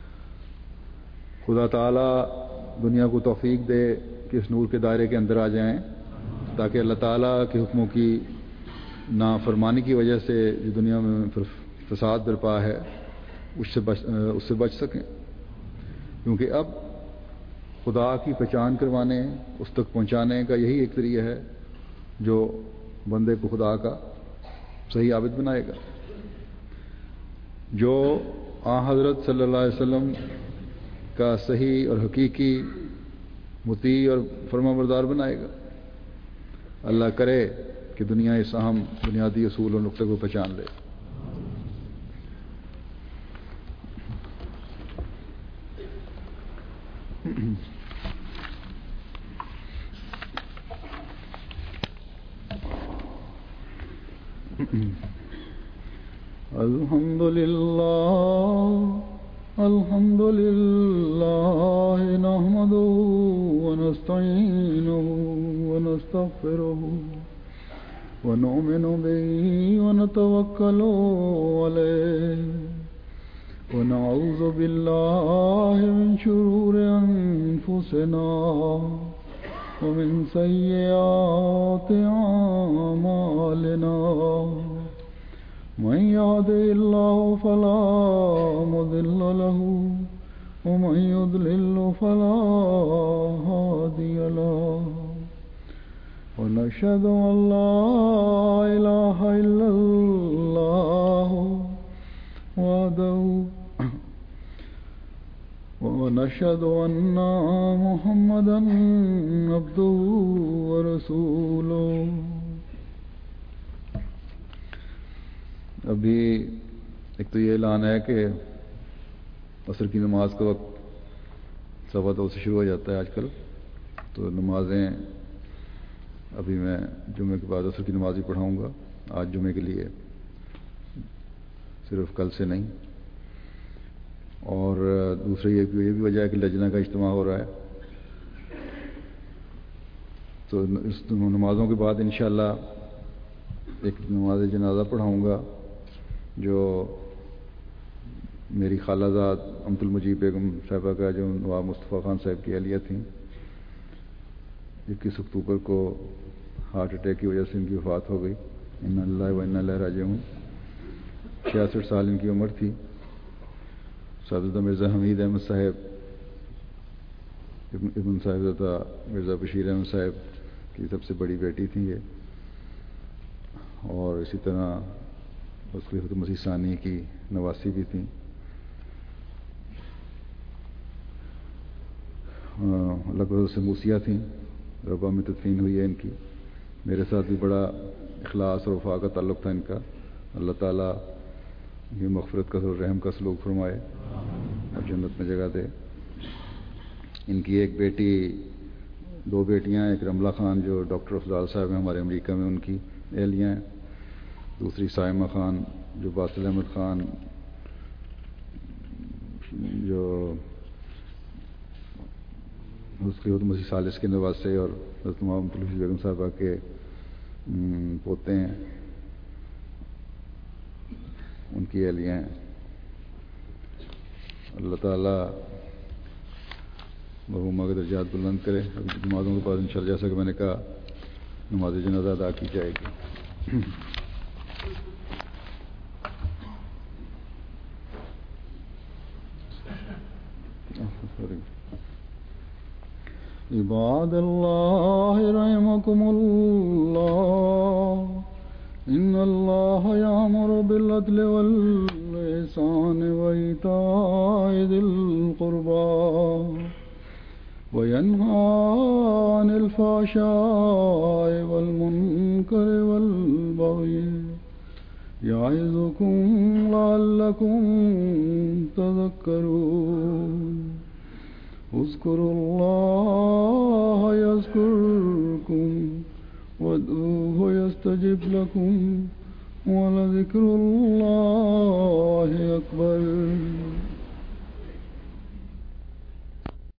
[SPEAKER 1] خدا تعالیٰ دنیا کو توفیق دے کہ اس نور کے دائرے کے اندر آ جائیں، تاکہ اللہ تعالیٰ کے حکموں کی نافرمانی کی وجہ سے جو دنیا میں فساد برپا ہے اس سے بچ سکیں، کیونکہ اب خدا کی پہچان کروانے، اس تک پہنچانے کا یہی ایک ذریعہ ہے جو بندے کو خدا کا صحیح عابد بنائے گا، جو حضرت صلی اللہ علیہ وسلم کا صحیح اور حقیقی مطیع اور فرمانبردار بنائے گا۔ اللہ کرے کہ دنیا اس اہم بنیادی اصول اور نقطے کو پہچان لے۔ الحمد لله نحمده ونستعينه ونستغفره ونؤمن به ونتوكل عليه ونعوذ بالله من شرور أنفسنا ومن سيئات أعمالنا من يهده الله فلا مضل له ومن يضلل فلا هادي له ونشهد أن لا إله إلا الله وحده ونشهد أن محمدا عبده ورسوله. ابھی ایک تو یہ اعلان ہے کہ عصر کی نماز کا وقت 2:15 سے شروع ہو جاتا ہے آج کل، تو نمازیں ابھی میں جمعے کے بعد عصر کی نماز بھی پڑھاؤں گا، آج جمعے کے لیے، صرف کل سے نہیں. اور دوسری یہ بھی وجہ ہے کہ لجنہ کا اجتماع ہو رہا ہے، تو اس نمازوں کے بعد انشاءاللہ ایک نماز جنازہ پڑھاؤں گا جو میری خالہ زاد امت المجیب بیگم صاحبہ کا، جو نواب مصطفیٰ خان صاحب کی اہلیہ تھیں. 21 اکتوبر کو ہارٹ اٹیک کی وجہ سے ان کی وفات ہو گئی. انا للہ و انا الیہ راجعون. 66 سال ان کی عمر تھی. صاحبزادہ مرزا حمید احمد صاحب، ابن صاحبزادہ مرزا بشیر احمد صاحب کی سب سے بڑی بیٹی تھیں یہ، اور اسی طرح خلیفۃ مسیح ثانی کی نواسی بھی تھیں. اللہ کو سے موسیہ تھیں، ربا میں تدفین ہوئی ہے ان کی. میرے ساتھ بھی بڑا اخلاص اور وفا کا تعلق تھا ان کا. اللہ تعالیٰ یہ مغفرت کا رحم کا سلوک فرمائے اور جنت میں جگہ دے. ان کی ایک بیٹی، 2 بیٹیاں، ایک رملہ خان جو ڈاکٹر افضال صاحب ہیں ہمارے امریکہ میں، ان کی اہلیہ ہیں. دوسری سائمہ خان جو باسل احمد خان جو خلیفۃ مسیح ثالث کے نواسے اور حضرت محمد الحفیظ بیگم صاحبہ کے پوتے ہیں، ان کی اہلیہ ہیں. اللہ تعالیٰ مرحومہ کے درجات بلند کرے. نمازوں کے بعد انشاءاللہ جیسا کہ میں نے کہا نماز جنازہ ادا کی جائے گی. عباد اللہ رحمکم اللہ، ان اللہ یامر بالعدل والإحسان وإیتاء ذی القربى وینہی عن الفحشاء والمنکر والبغی یعظکم لعلکم تذکرون. اذکروا اللہ یذکرکم وادعوہ یستجب لکم ولذکر اللہ اکبر.